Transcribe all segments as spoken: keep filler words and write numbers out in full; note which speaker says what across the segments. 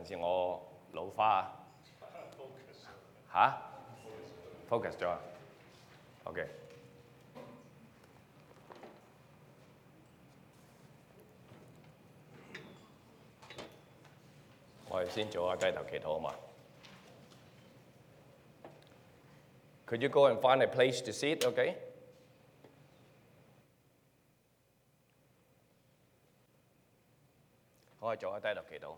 Speaker 1: 還是我老花啊？嚇 ？focus 咗啊 ？OK。我哋先做下低頭祈禱啊嘛。Could you go and find a place to sit? OK。我哋做下低頭祈禱。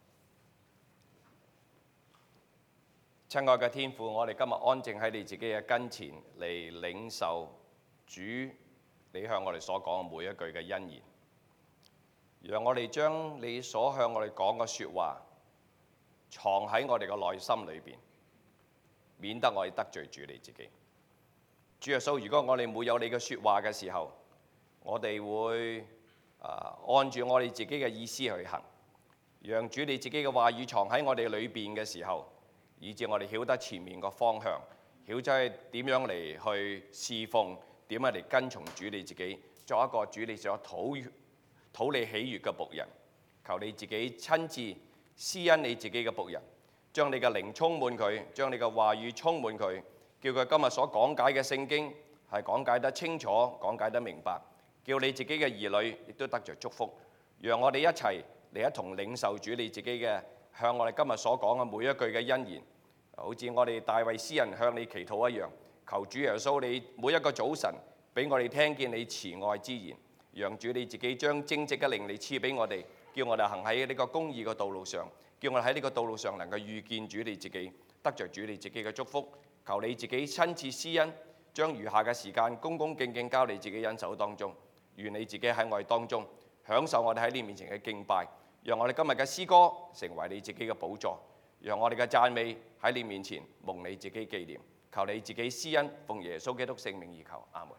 Speaker 1: 親愛嘅天父，我哋今日安靜喺你自己嘅跟前嚟領受主你向我哋所講嘅每一句嘅恩言，讓我哋將你所向我哋講嘅説話藏喺我哋嘅內心裏邊，免得我哋得罪主你自己。主耶穌，如果我哋沒有你嘅説話嘅時候，我哋會啊按住我哋自己嘅意思去行，讓主你自己嘅話語藏喺我哋裏邊嘅時候，以致我哋曉得前面個方向，曉得點樣嚟去侍奉，點樣嚟跟從主你自己，作一個主你所討討你喜悅嘅僕人。求你自己親自施恩你自己嘅僕人，將你嘅靈充滿佢，將你嘅話語充滿佢，叫佢今日所講解嘅聖經係講解得清楚，講解得明白，叫你自己嘅兒女亦都得着祝福。讓我哋一齊嚟一同領受主你自己嘅向我哋今日所講嘅每一句嘅恩言，好似我哋大衛詩人向你祈禱一樣。求主耶穌你每一個早晨俾我哋聽見你慈愛之言，讓主你自己將正直嘅靈力賜俾我哋，叫我哋行喺呢個公義嘅道路上，叫我哋喺呢個道路上能夠遇見主你自己，得着主你自己嘅祝福。求你自己親自施恩，將餘下嘅時間恭恭敬敬交你自己恩手當中。願你自己喺我哋當中享受我哋喺你面前嘅敬拜，讓我哋今日嘅詩歌成為你自己嘅寶座，讓我哋嘅讚美喺你面前蒙你自己紀念。求你自己施恩，奉耶穌基督聖名而求，阿門。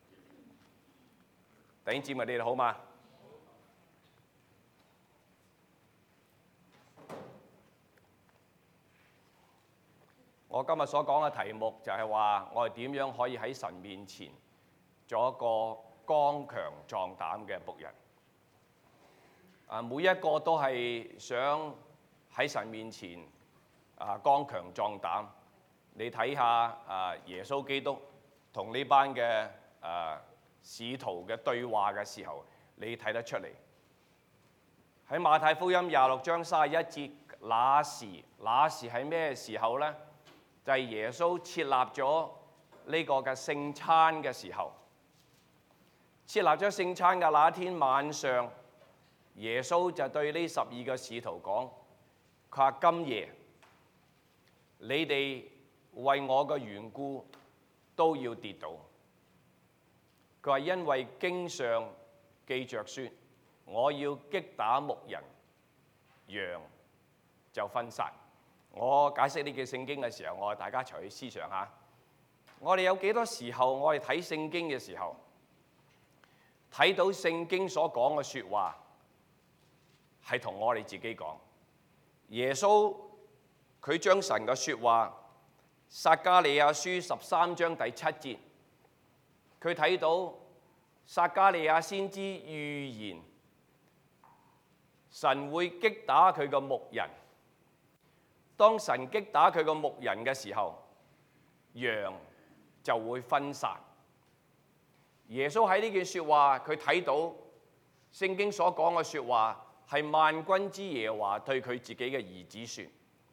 Speaker 1: 弟兄姊妹，你哋好嗎？我今日所講嘅題目就係話，我哋點樣可以喺神面前做一個剛強壯膽嘅僕人。啊，每一個都係想喺神面前啊剛強壯膽。你睇下啊，耶穌基督同呢班嘅啊使徒嘅對話嘅時候，你睇得出嚟。喺馬太福音廿六章三十一節，那時那時係咩時候呢？就係耶穌設立咗呢個嘅聖餐嘅時候。設立咗聖餐嘅那天晚上，耶穌就對呢十二個使徒講：佢話今夜你哋為我嘅緣故都要跌倒。佢話因為經上記着說，我要擊打牧人，羊就分散。我解釋呢句聖經嘅時候，我哋大家一齊去思想下。我哋有幾多時候，我哋睇聖經嘅時候，睇到聖經所講嘅説話係同我哋自己講。耶穌佢將神嘅説話，撒迦利亞書十三章第七節，佢睇到撒迦利亞先知預言神會擊打佢個牧人。當神擊打佢個牧人嘅時候，羊就會分散。耶穌喺呢句説話，佢睇到聖經所講嘅説話係萬軍之耶和華對佢自己嘅兒子説。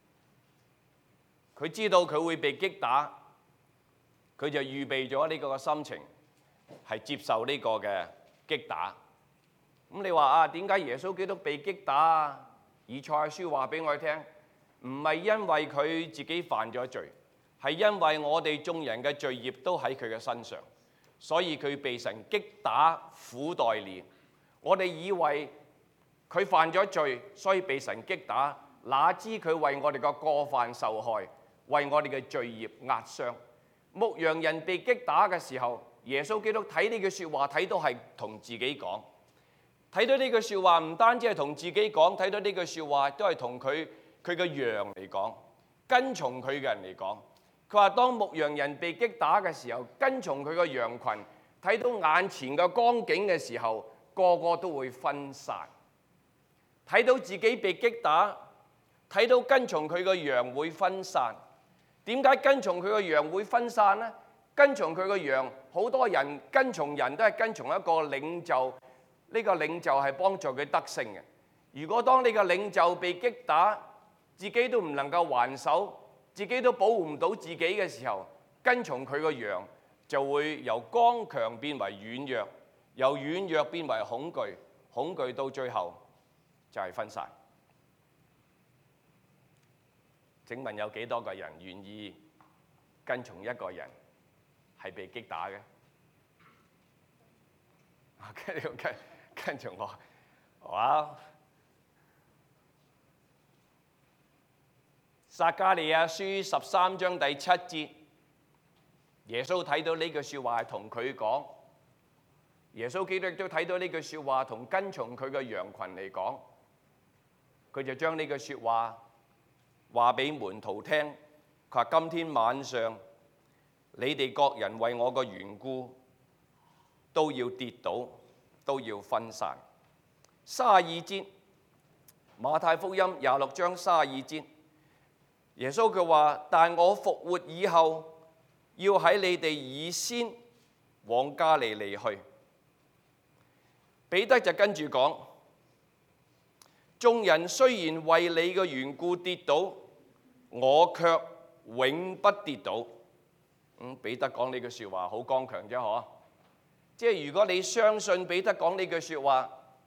Speaker 1: 佢知道佢會被擊打，佢就預備咗呢個嘅心情係接受呢個嘅擊打。咁你話啊，點解耶穌基督被擊打啊？以賽亞書話俾我哋聽。唔係因為佢自己犯咗罪，係因為我哋眾人嘅罪孽都喺佢嘅身上，所以佢被神擊打苦待了。我哋以為佢犯咗罪，所以被神擊打，哪知佢為我哋嘅過犯受害，為我哋嘅罪孽壓傷。牧羊人被擊打嘅時候，耶穌基督睇呢句説話，睇到係同自己講。睇到呢句説話唔單止係同自己講，睇到呢句説話都係同佢佢嘅羊嚟講，跟從佢嘅人嚟講。佢話當牧羊人被擊打嘅時候，跟從佢嘅羊群睇到眼前嘅光景嘅時候，個個都會分散。睇到自己被擊打， 睇到跟從佢嘅羊會分散。點解跟從佢嘅羊會分散呢？跟從佢嘅羊，好多人跟從人都係跟從一個領袖，呢個領袖係幫助佢得勝嘅。如果當呢個領袖被擊打，自己都唔能夠還手，自己都保護唔到自己嘅時候，跟從佢嘅羊就會由剛強變為軟弱，由軟弱變為恐懼，恐懼到最後就係分散。請問有幾多個人願意跟從一個人係被擊打嘅？跟跟跟從我，哇！撒迦利亞書十三章第七節，耶穌睇到呢句説話係同佢講，耶穌基督都睇到呢句説話同跟從佢嘅羊群嚟講，佢就將呢句説話話俾門徒聽，佢話：今天晚上你哋各人為我嘅緣故都要跌倒，都要分散。三十二節，馬太福音廿六章三十二節，耶穌佢話：但我復活以後，要喺你哋以先往加利利去。彼得就跟住講：眾人雖然為你嘅緣故跌倒，我卻永不跌倒。嗯，彼得講呢句説話好剛強啫，嗬！即係如果你相信彼得講呢句説話，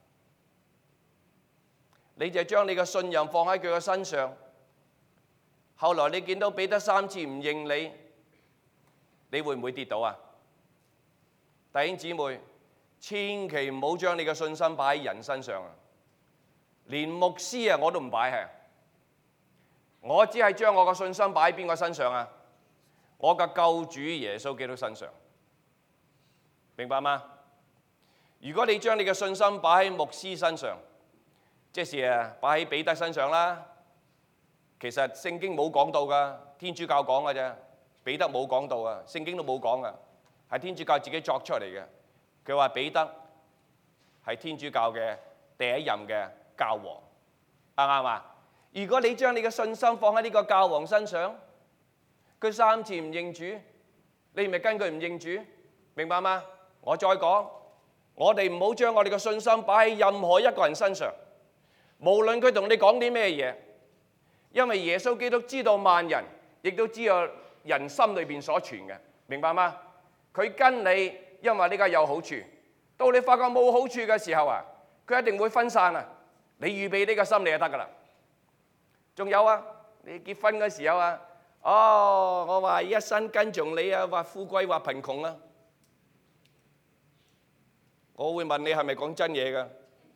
Speaker 1: 你就將你嘅信任放喺佢嘅身上。後來你見到彼得三次唔認你，你會唔會跌倒啊？弟兄姊妹，千祈唔好將你嘅信心擺喺人身上啊！連牧師啊我都唔擺係，我只係將我嘅信心擺喺邊個身上啊？我嘅救主耶穌基督身上，明白嗎？如果你將你嘅信心擺喺牧師身上，即係啊擺喺彼得身上啦。其實聖經冇講到噶，天主教講嘅啫，彼得冇講到啊，聖經都冇講噶，係天主教自己作出嚟嘅。佢話彼得係天主教嘅第一任嘅教皇，啱唔啱啊？如果你將你嘅信心放喺呢個教皇身上，佢三次唔認主，你咪跟佢唔認主，明白嗎？我再講，我哋唔好將我哋嘅信心擺喺任何一個人身上，無論佢同你講啲咩嘢。因為耶穌基督知道萬人，亦都知道人心裏邊所存嘅，明白嗎？佢跟你，因為呢個有好處。到你發覺冇好處嘅時候啊，佢一定會分散啊。你預備呢個心理就得噶啦。仲有啊，你結婚嘅時候啊，哦，我話一生跟從你啊，話富貴話貧窮啊，我會問你係咪講真嘢噶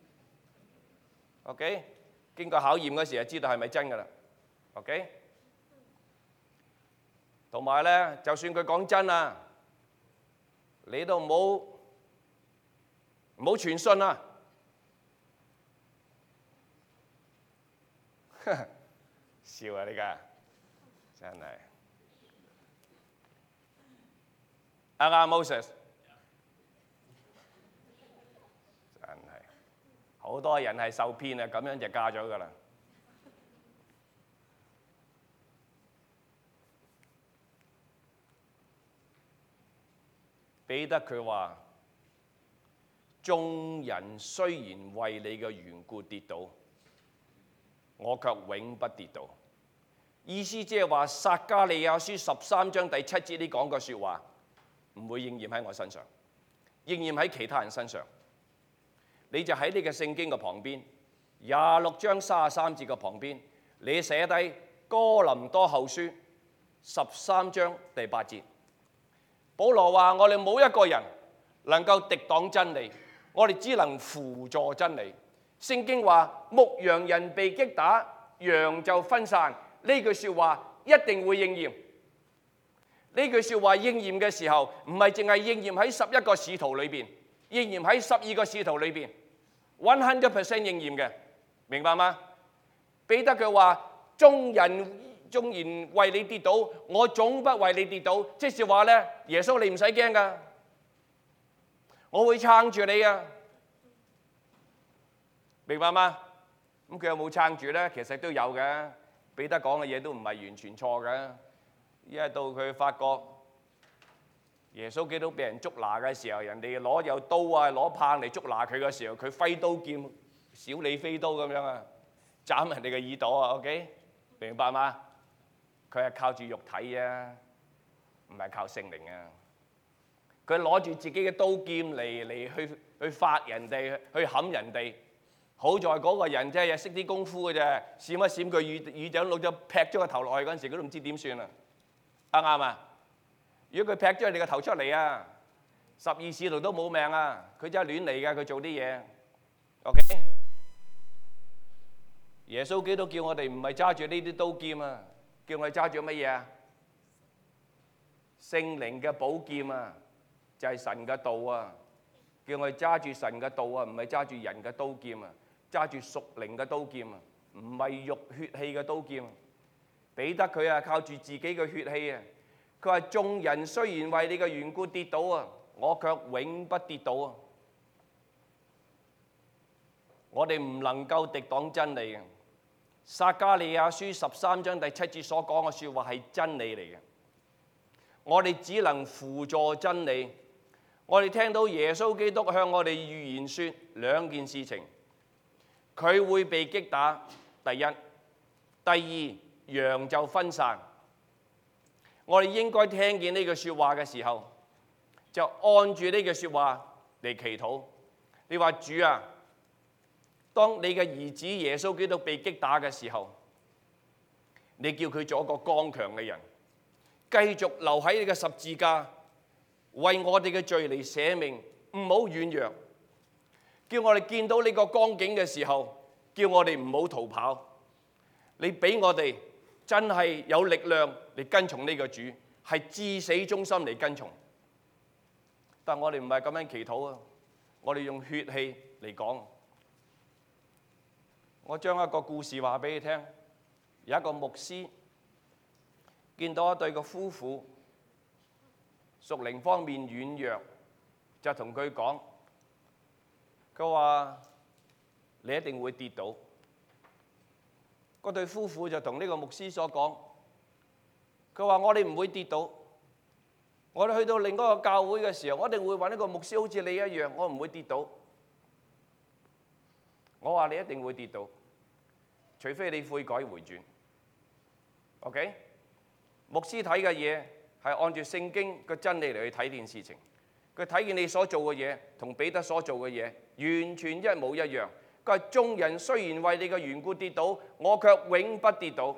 Speaker 1: ？OK， 經過考驗嗰時就知道係咪真噶啦。OK， 同埋咧，就算佢講真啊，你都唔好唔好傳信啊！笑啊！呢家真係啱啱 Moses， 真係好多人係受騙啊，咁樣就嫁咗噶啦。彼得佢話：眾人雖然為你嘅緣故跌倒，我卻永不跌倒。意思即係話撒迦利亞書十三章第七節呢講嘅説話唔會應驗喺我身上，應驗喺其他人身上。你就喺呢個聖經嘅旁邊，廿六章三十三節嘅旁邊，你寫低哥林多後書十三章第八節。保羅話：我哋冇一個人能夠敵擋真理，我哋只能輔助真理。聖經話：牧羊人被擊打，羊就分散。呢句説話一定會應驗。呢句説話應驗嘅時候，唔係淨係應驗喺十一個使徒裏邊，應驗喺十二個使徒裏邊，one hundred percent 應驗嘅，明白嗎？彼得佢話：眾人縱然為你跌倒，我總不為你跌倒。即係話咧，耶穌你唔使驚噶，我會撐住你啊，明白嗎？咁佢有冇撐住咧？其實都有嘅。 彼得講嘅嘢都唔係完全錯嘅，因為到佢發覺耶穌基督俾人捉拿嘅時候，人哋攞有刀啊攞棒嚟捉拿佢嘅時候，佢揮刀劍小李飛刀咁樣啊，斬人哋嘅耳朵啊 ，OK， 明白嗎？佢係靠住肉體啊，唔係靠聖靈啊。佢攞住自己嘅刀劍嚟嚟去去發人哋，去冚人哋。好在嗰個人真係識啲功夫嘅啫，閃一閃佢耳耳仔攞咗劈咗個頭落去嗰陣時，佢都唔知點算啊！啱唔啱啊？如果佢劈咗你個頭出嚟啊，十二使徒都冇命啊！佢真係亂嚟㗎，佢做啲嘢。OK， 耶穌基督叫我哋唔係揸住呢啲刀劍啊，叫我哋揸住乜嘢啊？聖靈嘅寶劍啊，就係神嘅道啊！叫我哋揸住神嘅道啊，唔係揸住人嘅刀劍啊！揸住屬靈嘅刀劍啊，唔係肉血氣嘅刀劍。彼得佢啊靠住自己嘅血氣啊，佢話眾人雖然為你嘅緣故跌倒啊，我卻永不跌倒啊。我哋唔能夠敵擋真理嘅。撒迦利亞書十三章第七節所講嘅説話係真理嚟嘅。我哋只能輔助真理。我哋聽到耶穌基督向我哋預言說兩件事情。佢會被擊打，第一；第二，羊就分散。我哋應該聽見呢句説話嘅時候，就按住呢句説話嚟祈禱。你話主啊，當你嘅兒子耶穌基督被擊打嘅時候，你叫佢做一個剛強嘅人，繼續留喺你嘅十字架，為我哋嘅罪嚟捨命，唔好軟弱。叫我哋見到呢個光景嘅時候，叫我哋唔好逃跑。你俾我哋真係有力量嚟跟從呢個主，係至死忠心嚟跟從。但我哋唔係咁樣祈禱啊！我哋用血氣嚟講。我將一個故事話俾你聽。有一個牧師見到一對個夫婦，屬靈方面軟弱，就同佢講。佢話：你一定會跌倒。嗰對夫婦就同呢個牧師所講，佢話：我哋唔會跌倒。我哋去到另一個教會嘅時候，我一定會揾一個牧師好似你一樣，我唔會跌倒。我話你一定會跌倒，除非你悔改回轉。OK？ 牧師睇嘅嘢係按住聖經嘅真理嚟去睇件事情。佢睇見你所做嘅嘢同彼得所做嘅嘢完全一模一樣。佢話眾人雖然為你嘅緣故跌倒，我卻永不跌倒。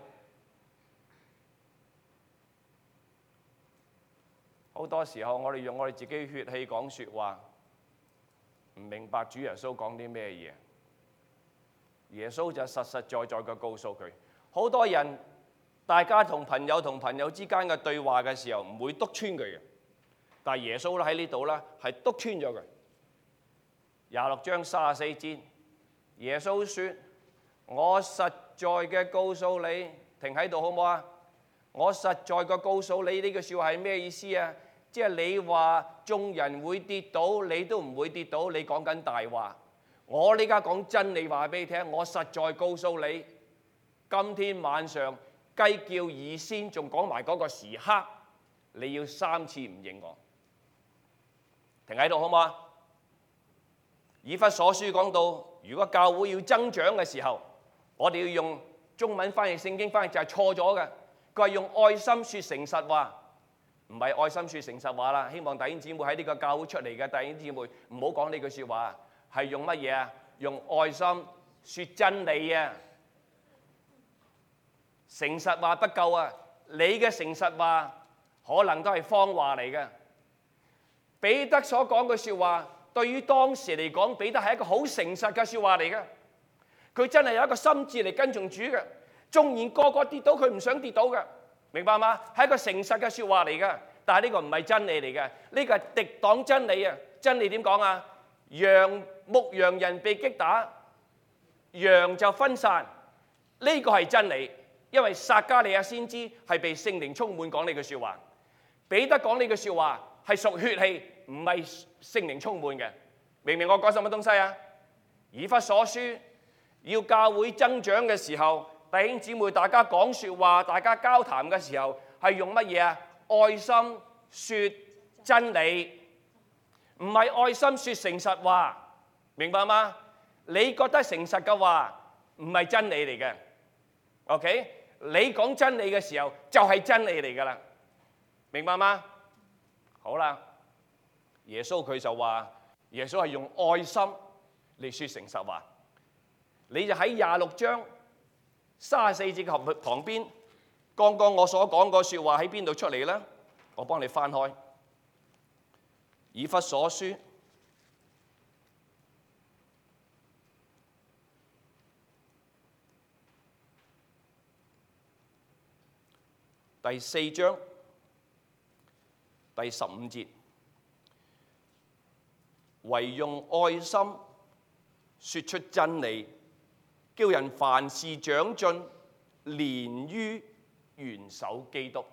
Speaker 1: 好多時候我哋用我哋自己血氣講説話，唔明白主耶穌講啲咩嘢。耶穌就實實在在嘅告訴佢，好多人大家同朋友同朋友之間嘅對話嘅時候唔會篤穿佢嘅。但係耶穌咧喺呢度咧係篤穿咗佢。廿六章三十四節，耶穌說：我實在嘅告訴你，停喺度好唔好啊？我實在嘅告訴你，呢句説話係咩意思啊？即係你話眾人會跌倒，你都唔會跌倒，你講緊大話。我呢家講真理話俾你聽，我實在告訴你，今天晚上雞叫以先，仲講埋嗰個時刻，你要三次唔認我。停喺度好嗎？以弗所書講到，如果教會要增長嘅時候，我哋要用中文翻譯聖經翻譯就係錯咗嘅。佢係用愛心説誠實話，唔係愛心説誠實話啦。希望弟兄姊妹喺呢個教會出嚟嘅弟兄姊妹唔好講呢句説話，係用乜嘢啊？用愛心説真理啊！誠實話不夠啊！你嘅誠實話可能都係謊話嚟嘅。彼得所講嘅説話，對於當時嚟講，彼得係一個好誠實嘅説話嚟嘅。佢真係有一個心志嚟跟從主嘅。縱然個個跌倒，佢唔想跌倒嘅，明白嗎？係一個誠實嘅説話嚟嘅。但係呢個唔係真理嚟嘅，呢個係敵擋真理啊！真理點講啊？羊牧羊人被擊打，羊就分散。呢個係真理，因為撒迦利亞先知係被聖靈充滿講呢句説話。彼得講呢句説話係屬血氣，唔係聖靈充滿嘅。明唔明我講什麼東西啊？以弗所書要教會增長嘅時候， 弟兄姊妹，大家講説話，大家交談嘅時候係用乜嘢啊？愛心説真理，唔係愛心説誠實話，明白嗎？你覺得誠實嘅話唔係真理嚟嘅 ，OK？ 你講真理嘅時候就係真理嚟㗎啦，明白嗎？好啦，耶穌佢就話，耶穌係用愛心嚟説誠實話。你就喺廿六章三十四節嘅旁邊，剛剛我所講個説話喺邊度出嚟呢？我幫你翻開以弗所書第四章第十五節，惟用愛心説出真理，叫人凡事長進，連於元首基督。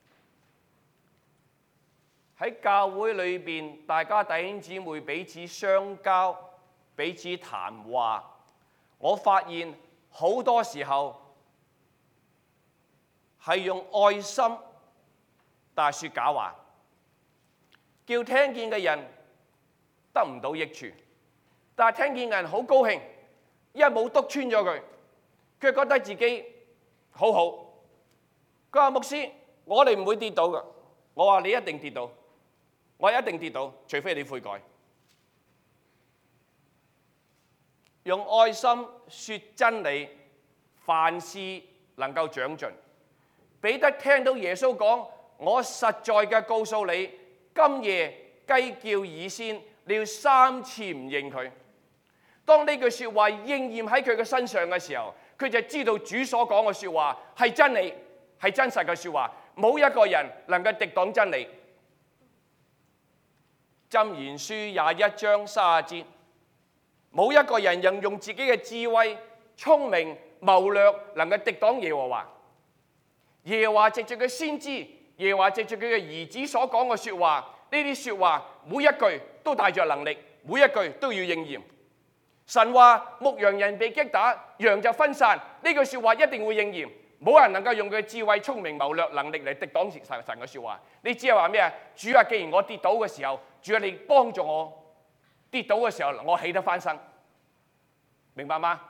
Speaker 1: 喺教會裏邊，大家弟兄姊妹彼此相交、彼此談話，我發現好多時候係用愛心，但係説假話，叫聽見嘅人得唔到益處，但係聽見嘅人好高興，因為冇篤穿咗佢，佢覺得自己好好。佢話牧師，我哋唔會跌倒㗎。我話你一定跌倒，我一定跌倒，除非你悔改。用愛心説真理，凡事能夠長進。彼得聽到耶穌講：我實在嘅告訴你，今夜雞叫以先，你要三次唔認佢。當呢句説話應驗喺佢嘅身上嘅時候，佢就知道主所講嘅説話係真理，係真實嘅説話，冇一個人能夠敵擋真理。箴言書廿一章三十節，冇一個人能用自己嘅智慧、聰明、謀略能夠敵擋耶和華。耶和華藉著佢先知，耶和華藉著佢嘅兒子所講嘅説話，呢啲説話每一句都帶着能力，每一句都要應驗。神話牧羊人被擊打，羊就分散，呢句説話一定會應驗。冇人能夠用佢嘅智慧、聰明、謀略、能力嚟敵擋神神嘅説話。你只係話咩啊？主啊，既然我跌倒嘅時候，主啊，你幫助我跌倒嘅時候，我起得翻身，明白嗎？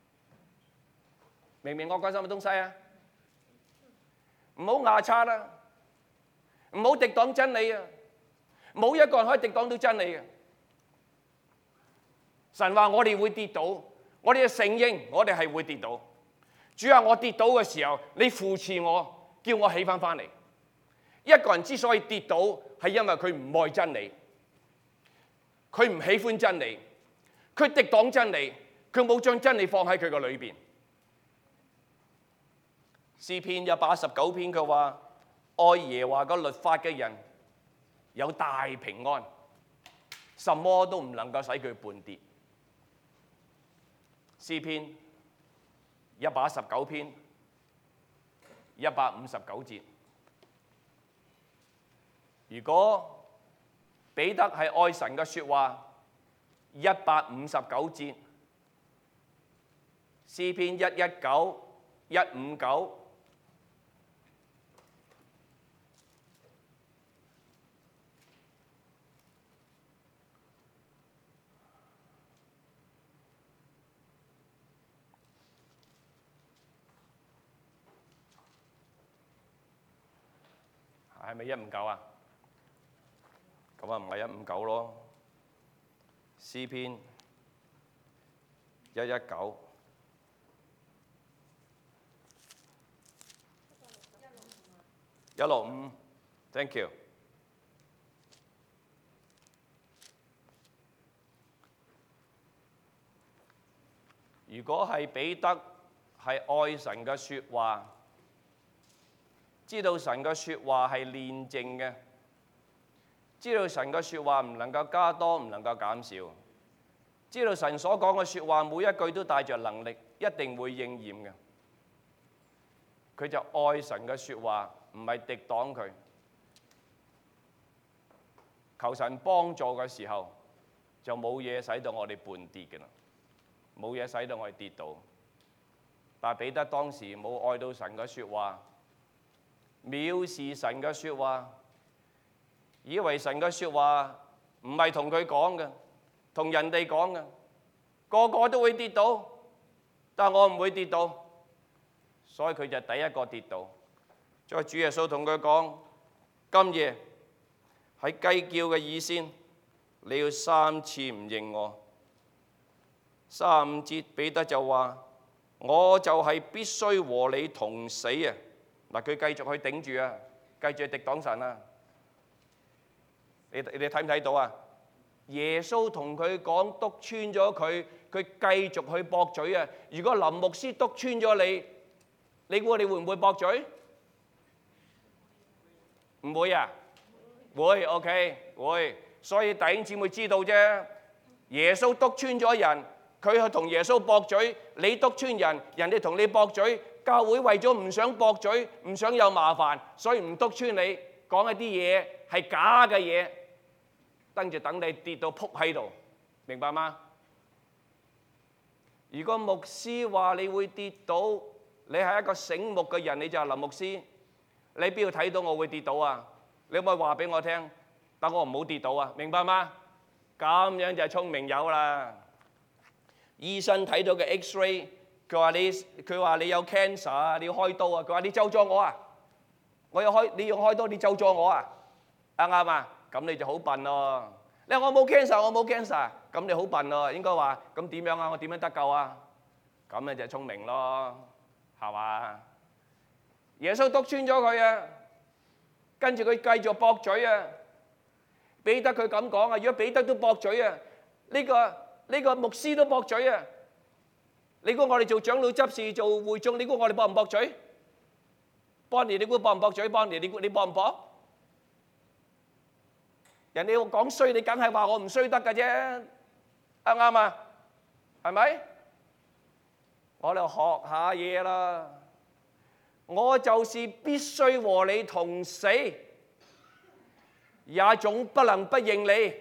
Speaker 1: 明唔明我關心嘅東西啊？唔好牙擦啦，唔好敵擋真理啊！冇一個人可以敵擋到真理嘅。神話我哋會跌倒，我哋要承認我哋係會跌倒。主啊，我跌倒嘅時候，你扶持我，叫我起翻翻嚟。一個人之所以跌倒，係因為佢唔愛真理，佢唔喜歡真理，佢敵擋真理，佢冇將真理放喺佢個裏邊。詩篇一百一十九篇佢話：愛耶和華個律法嘅人有大平安，什麼都唔能夠使佢絆跌。詩篇一百一十九篇一百五十九節，如果彼得係愛神嘅説話，一百五十九節，詩篇一一九一五九。係咪一五九啊？咁啊唔係一五九咯。詩篇一一九一六五 ，thank you。如果係彼得係愛神嘅説話，知道神嘅説話係煉淨嘅，知道神嘅説話唔能夠加多，唔能夠減少，知道神所講嘅説話每一句都帶着能力，一定會應驗嘅。佢就愛神嘅説話，唔係敵擋佢。求神幫助嘅時候，就冇嘢使到我哋絆跌嘅啦，冇嘢使到我哋跌倒。 但彼得當時冇愛到神嘅説話，藐視神嘅説話，以為神嘅説話唔係同佢講嘅，同人哋講嘅，個個都會跌倒，但我唔會跌倒，所以佢就第一個跌倒。再主耶穌同佢講：今夜喺雞叫嘅以先，你要三次唔認我。三五節彼得就話：我就係必須和你同死啊！嗱，佢繼續去頂住啊，繼續去敵擋神啊！你你睇唔睇到啊？耶穌同佢講，篤穿咗佢，佢繼續去駁嘴啊！如果林牧師篤穿咗你，你估你會唔會駁嘴？唔會啊？會 ，OK， 會。所以弟兄姊妹知道啫，耶穌篤穿咗人，佢去同耶穌駁嘴，你篤穿人，人哋同你駁嘴。教會為咗唔想駁嘴，唔想有麻煩，所以唔篤穿你，講一啲嘢係假嘅嘢，跟住等你跌到仆喺度，明白嗎？如果牧師話你會跌倒，你係一個醒目嘅人，你就係林牧師，你邊度睇到我會跌倒啊？你可唔可以話俾我聽，等我唔好跌倒啊？明白嗎？咁樣就係聰明友啦。醫生睇到嘅 X-ray。佢話你，佢話你有 cancer 啊，你要開刀啊。佢話你咒咗我啊，我要開，你要開刀，你咒咗我啊，啱唔啱啊？咁你就好笨咯。你話我冇 cancer，我冇 cancer，咁你好笨咯。應該話咁點樣啊？我點樣得救啊？咁你就聰明咯，係嘛？耶穌篤穿咗佢啊，跟住佢繼續駁嘴啊。彼得佢咁講啊，如果彼得都駁嘴啊，呢個呢個牧師都駁嘴啊。你估我哋做長老執事做會眾，你估我哋駁唔駁嘴？邦尼，你估駁唔駁嘴？邦尼，你估你駁唔駁？人哋講衰，你梗係話我唔衰得㗎啫，啱唔啱啊？係咪？我哋學下嘢啦。我就是必須和你同死，也總不能不認你。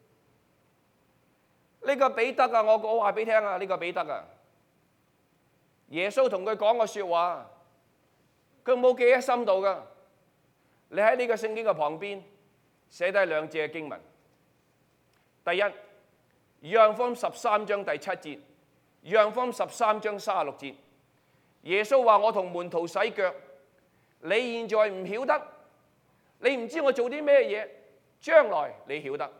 Speaker 1: 呢個彼得啊，我我話俾你聽啊，呢個彼得啊。耶穌同佢講個説話，佢冇記喺心度噶。你喺呢個聖經嘅旁邊寫低兩節嘅經文。第一，約翰福音十三章第七節，約翰福音十三章三十六節，耶穌話：我同門徒洗腳，你現在唔曉得，你唔知我做啲咩嘢，將來你曉得。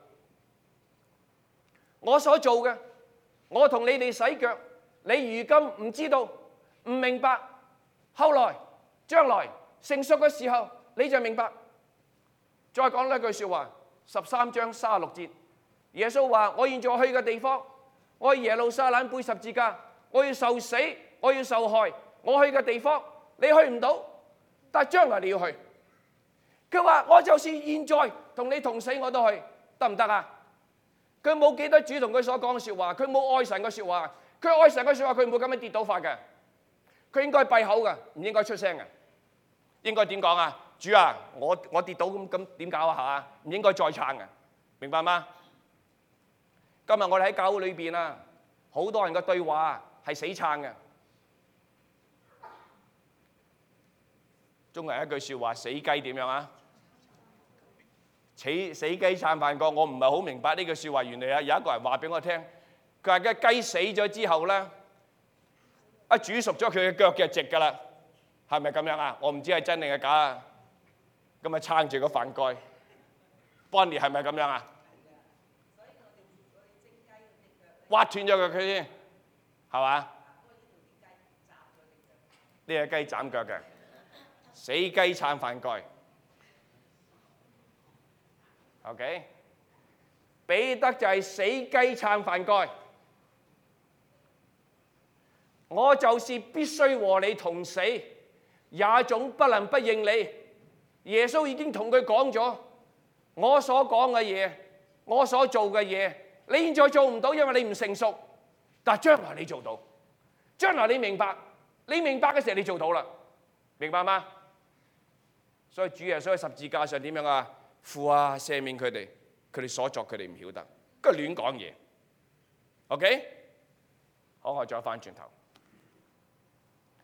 Speaker 1: 我所做嘅，我同你哋洗腳，你如今唔知道。唔明白，後來將來成熟嘅時候你就明白。再講呢句説話，十三章三十六節，耶穌話：我現在去嘅地方，我去耶路撒冷背十字架，我要受死，我要受害，我去嘅地方你去唔到，但係將來你要去。佢話：我就是現在同你同死我都去，得唔得啊？佢冇記得主同佢所講嘅説話，佢冇愛神嘅説話，佢愛神嘅説話，佢唔會咁樣跌倒法嘅。佢應該閉口嘅，唔應該出聲嘅。應該點講啊？主啊，我我跌倒咁咁點搞啊？係嘛？唔應該再撐嘅，明白嗎？今日我哋喺教會裏邊啊，好多人嘅對話係死撐嘅。中國人一句説話：死雞點樣啊？死死雞撐飯蓋。我唔係好明白呢句説話。原來啊，有一個人話俾我聽，佢話嘅雞死咗之後咧。一煮熟咗佢嘅腳就直㗎啦，係咪咁樣啊？我唔知係真定係假啊！咁咪撐住個飯蓋 ，Bonnie 係咪咁樣啊？挖斷咗佢佢先，係嘛？呢隻雞斬腳嘅，死雞撐飯蓋。OK， 彼得就係死雞撐飯蓋。我就是必須和你同死，也總不能不認你。耶穌已經同佢講咗，我所講嘅嘢，我所做嘅嘢，你現在做唔到，因為你唔成熟。但係將來你做到，將來你明白，你明白嘅時候你做到啦，明白嗎？所以主耶穌喺十字架上點樣啊？父啊，赦免佢哋，佢哋所作佢哋唔曉得，跟住亂講嘢。OK， 好，我再翻轉頭。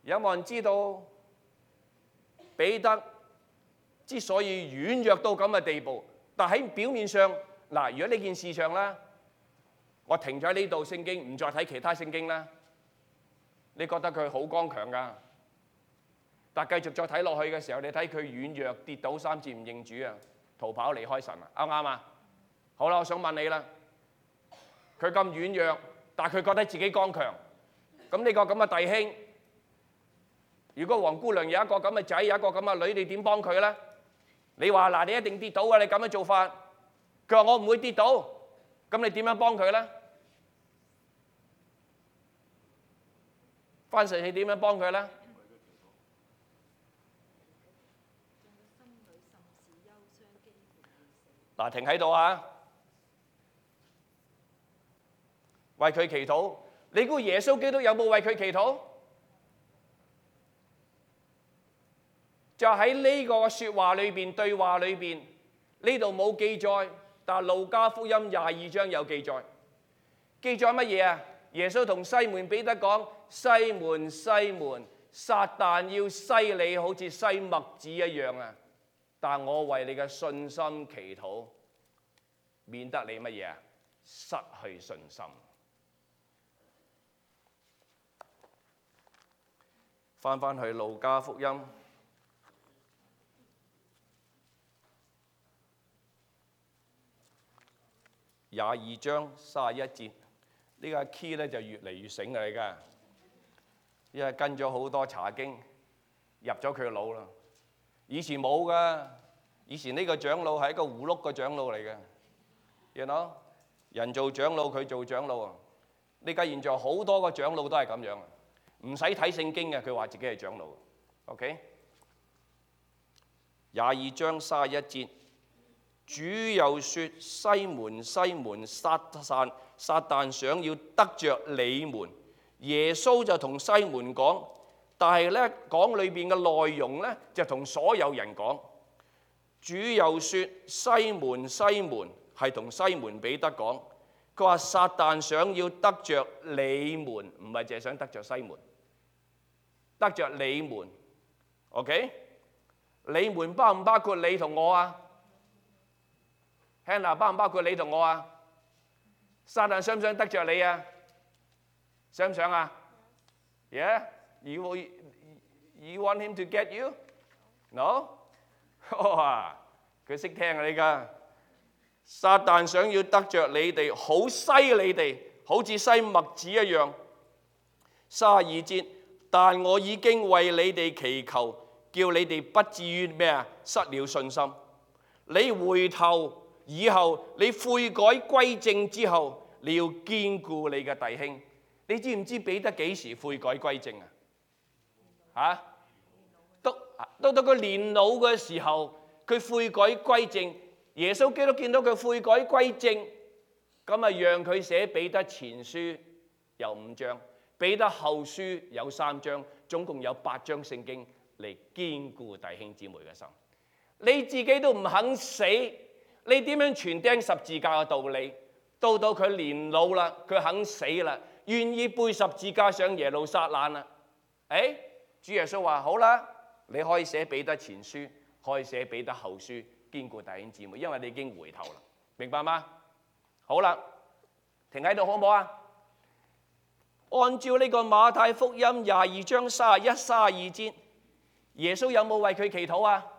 Speaker 1: 有冇人知道彼得之所以軟弱到咁嘅地步？但喺表面上，嗱，如果呢件事上啦，我停咗喺呢度聖經，唔再睇其他聖經啦，你覺得佢好剛強㗎？但繼續再睇落去嘅時候，你睇佢軟弱跌倒三次唔認主啊，逃跑離開神啊，啱唔啱啊？好啦，我想問你啦，佢咁軟弱，但係佢覺得自己剛強，咁呢個咁嘅弟兄，如果黃姑娘有一個咁嘅仔，有一個咁嘅女，你點幫佢咧？你話嗱，你一定跌倒啊！你咁嘅做法，佢話我唔會跌倒，咁你點樣幫佢咧？翻神，你點樣幫佢咧？嗱，停喺度啊！為佢祈禱，你估耶穌基督有冇為佢祈禱？就喺呢個説話裏邊、對話裏邊，呢度冇記載，但係路加福音廿二章有記載。記載乜嘢啊？耶穌同西門彼得講：西門，西門，撒但要篩你好似篩麥子一樣啊！但我為你嘅信心祈禱，免得你乜嘢啊？失去信心。翻返去路加福音廿二章三十一節，呢個 key 咧就越嚟越醒㗎，而家，因為跟咗好多查經，入咗佢腦啦。以前冇㗎，以前呢個長老係一個葫蘆嘅長老嚟嘅，you know？人做長老，佢做長老啊。呢家現在好多個長老都係咁樣，唔使睇聖經嘅，佢話自己係長老。OK？廿二章三十一節。主又說：西門，西門，撒但撒但想要得着你們。耶穌就同西門講，但係咧講裏邊嘅內容咧就同所有人講。主又說：西門，西門，係同西門彼得講。佢話撒但想要得着你們，唔係淨係想得着西門，得着你們。OK？你們包唔包括你同我啊？Hannah 包唔包括你同我啊？撒但想唔想得着你啊？想唔想啊 ？Yeah? You you want him to get you? No? 哇！佢識聽啊！你㗎。撒但想要得着你哋，好篩你哋，好似篩麥子一樣。三十二節，但我已經為你哋祈求，叫你哋不至於咩啊？失了信心。你回頭。以後你悔改歸正之後，你要堅固你嘅弟兄。你知唔知彼得幾時悔改歸正啊？嚇，到到到佢年老嘅時候，佢悔改歸正。耶穌基督見到佢悔改歸正，咁啊讓佢寫彼得前書有五章，彼得後書有三章，總共有八章聖經嚟堅固弟兄姊妹嘅心。你自己都唔肯死。你點樣傳釘十字架嘅道理？到到佢年老啦，佢肯死啦，願意背十字架上耶路撒冷啦。誒，主耶穌話：好啦，你可以寫彼得前書，可以寫彼得後書，堅固弟兄姊妹，因為你已經回頭啦，明白嗎？好啦，停喺度好唔好啊？按照呢個馬太福音廿二章三十一、三十二節，耶穌有冇為佢祈禱啊？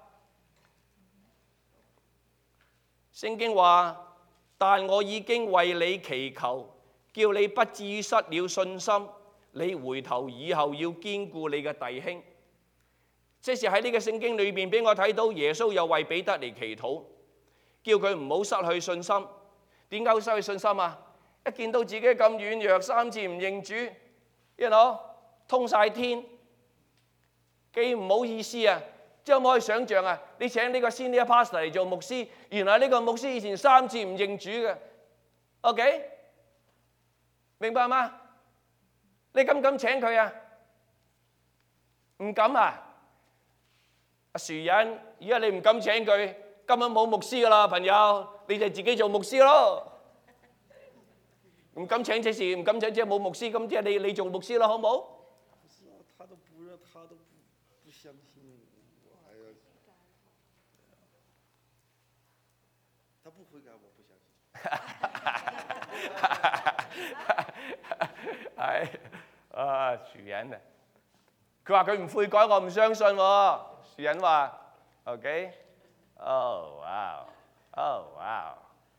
Speaker 1: 聖經話：但我已經為你祈求，叫你不至於失了信心。你回頭以後要堅固你嘅弟兄。即是喺呢個聖經裏邊俾我睇到，耶穌又為彼得嚟祈禱，叫佢唔好失去信心。點解會失去信心啊？一見到自己咁軟弱，三次唔認主，一攞通晒天，幾唔好意思啊！即係可唔可以想像啊？你請呢個 senior pastor 嚟做牧師，原來呢個牧師以前三次唔認主嘅 ，OK？ 明白嗎？你敢唔敢請佢啊？唔敢啊！阿樹人，而家你唔敢請佢，根本冇牧師噶啦，朋友，你就自己做牧師咯。唔敢請這事，唔敢請即係冇牧師，咁即係你你做牧師咯，好唔好？
Speaker 2: 他都不認，他都不不相信，我還要，他不悔改，我不相信。
Speaker 1: 係啊，樹人啊，佢話佢唔悔改，我唔相信喎。樹人話 ：OK，oh wow，oh wow，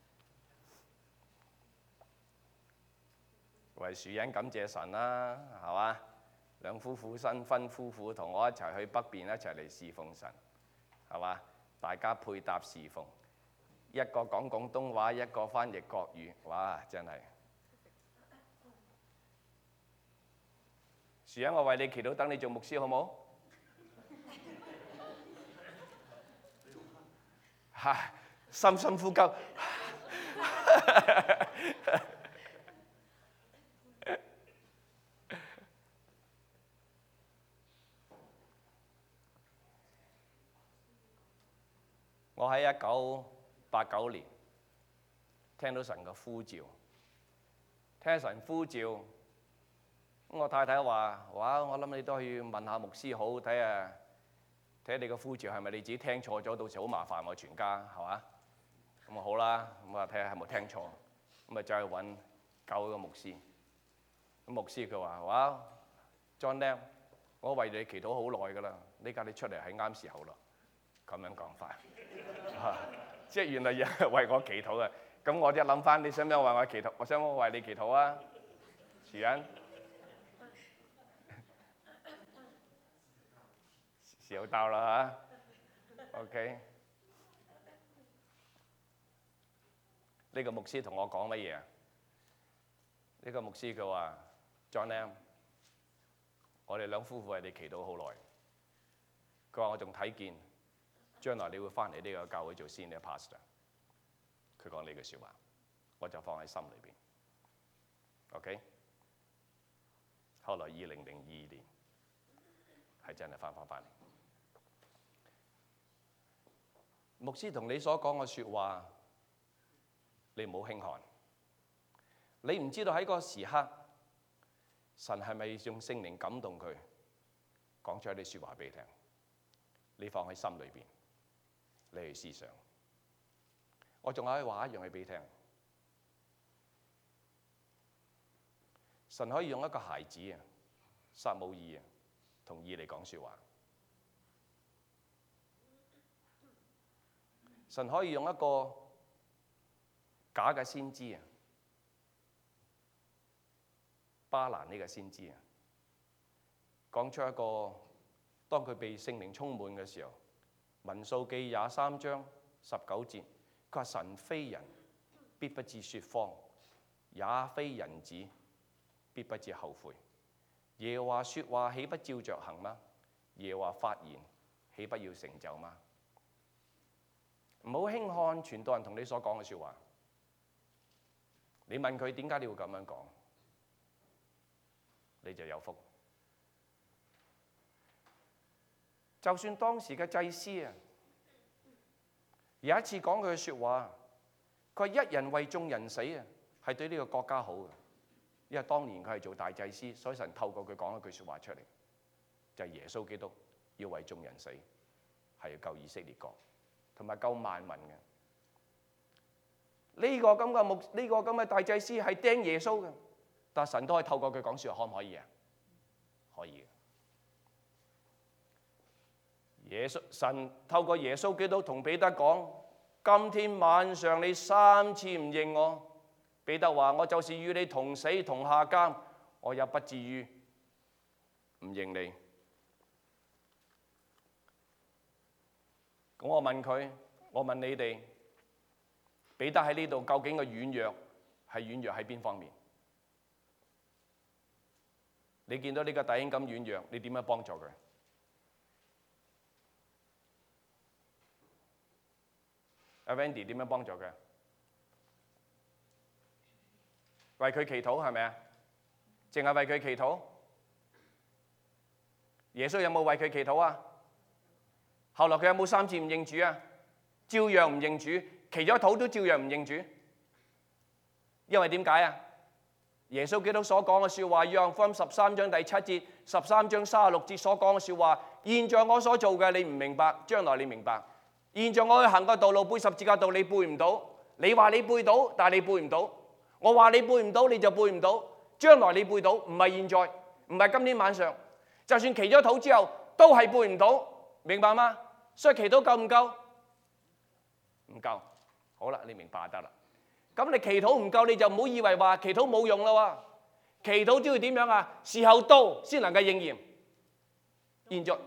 Speaker 1: 為樹人感謝神啦，係嘛？兩夫婦新婚夫婦同我一齊去北邊一齊嚟侍奉神，係嘛？大家配搭侍奉，一個講廣東話，一個翻譯國語，哇！真係樹人，我為你祈禱，等你做牧師好冇？嚇，深深呼吸。我喺一九八九年聽到神嘅呼召，聽神呼召，咁我太太話：哇！我諗你都去問下牧師好，睇下睇下你個呼召係咪你自己聽錯咗，到時好麻煩我全家，係嘛？咁啊好啦，咁啊睇下係冇聽錯，咁啊再去揾教會嘅牧師。咁牧師佢話：哇 ，John Lam，我為你祈禱好耐㗎啦，呢家你出嚟係啱時候啦，咁樣講法。啊、即係原來有人為我祈禱嘅，咁我一諗翻，你想唔想為我祈禱？我想我為你祈禱啊，樹人，時候到啦嚇 ，OK。呢個牧師同我講乜嘢啊？呢個牧師佢話 ：John Lam，我哋兩夫婦為你祈禱好耐。佢話我仲睇見。將來你會翻嚟呢個教會做 senior pastor， 佢講呢句説話，我就放喺心裏邊。OK， 後來二零零二年係真係翻返翻嚟。牧師同你所講嘅説話，你唔好輕看。你唔知道喺嗰個時刻，神係咪用聖靈感動佢講出一啲説話俾你聽？你放喺心裏邊。你去思想，我仲有一話一樣嘢俾你聽。神可以用一個孩子啊，撒母耳啊，同以利講説話。神可以用一個假嘅先知啊，巴蘭呢個先知啊，講出一個當佢被聖靈充滿嘅時候。民數記廿三章十九節，佢話神非人，必不至説謊；也非人子，必不至後悔。耶和華説話，豈不照着行嗎？耶和華發言，豈不要成就嗎？唔好輕看傳道人同你所講嘅説話。你問佢點解你會咁樣講，你就有福。就算當時嘅祭司啊，有一次講佢嘅説話，佢話一人為眾人死啊，係對呢個國家好嘅，因為當年佢係做大祭司，所以神透過佢講一句説話出嚟，就係耶穌基督要為眾人死，係要救以色列國，同埋救萬民嘅。呢個咁嘅牧，呢個咁嘅大祭司係釘耶穌嘅，但係神都可以透過佢講説話，可唔可以啊？可以嘅。耶穌神透過耶穌基督同彼得講：今天晚上你三次唔認我。彼得話：我就是與你同死同下監，我也不至於唔認你。咁我問佢，我問你哋，彼得喺呢度究竟嘅軟弱係軟弱喺邊方面？你見到呢個弟兄咁軟弱，你點樣幫助佢？阿 Wendy 點樣幫助佢？為佢祈禱係咪啊？淨係為佢祈禱？耶穌有冇為佢祈禱啊？後來佢有冇三次唔認主啊？照樣唔認主，祈咗禱都照樣唔認主。因為點解啊？ 耶穌基督所講嘅説話，約翰福音十三章第七節、十三章三十六節所講嘅説話，現在我所做嘅你唔明白，將來你明白。現在我去行個道路，背十字架道你背唔到，你話你背到，但係你背唔到。我話你背唔到，你就背唔到。將來你背到，唔係現在，唔係今天晚上。就算祈咗禱之後，都係背唔到，明白嗎？所以祈禱夠唔夠？唔夠。好啦，你明白就得啦。咁你祈禱唔夠，你就唔好以為話祈禱冇用啦喎。祈禱都要點樣啊？時候到先能夠應驗。現在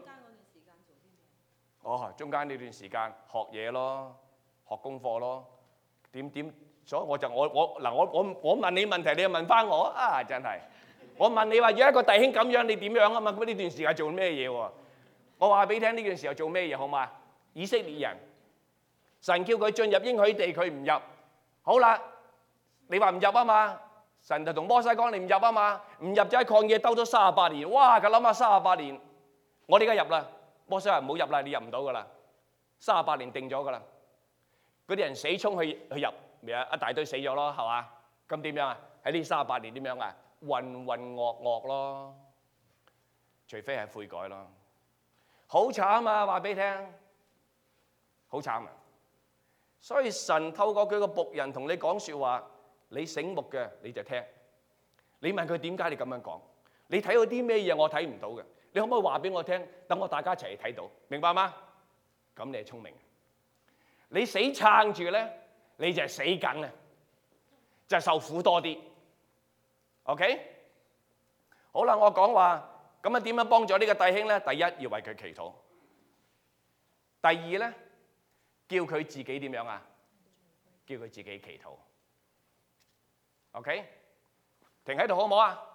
Speaker 1: 哦，中間呢段時間學嘢咯，學功課咯，點點，所以我就我我嗱我我我問你問題，你又問翻我啊！真係，我問你話有一個弟兄咁樣，你點樣啊嘛？咁呢段時間做咩嘢喎？我話俾你聽呢段時候做咩嘢好嘛？以色列人，神叫佢進入應許地，佢唔入。好啦，你話唔入啊嘛？神就同摩西講你唔入啊嘛，唔入就喺曠野兜咗三十八年。哇！佢諗下三十八年，我哋而家入啦。摩西話唔好入啦，你入唔到噶啦，三十八年定咗噶啦。嗰啲人死衝去去入，咪啊一大堆死咗咯，係嘛？咁點樣啊？喺呢三十八年點樣啊？渾渾噩噩咯，除非係悔改咯。好慘啊！話俾你聽，好慘啊！所以神透過佢個僕人同你講説話，你醒目嘅你就聽。你問佢點解你咁樣講？你睇到啲咩嘢我睇唔到嘅？你可唔可以話俾我聽？等我大家一齊睇到，明白嗎？咁你係聰明。你死撐住咧，你就係死梗啊，就係受苦多啲。OK？好啦，我講話咁啊，點樣幫助呢個弟兄咧？第一要為佢祈禱，第二咧叫佢自己點樣啊？叫佢自己祈禱。OK？停喺度好唔好啊？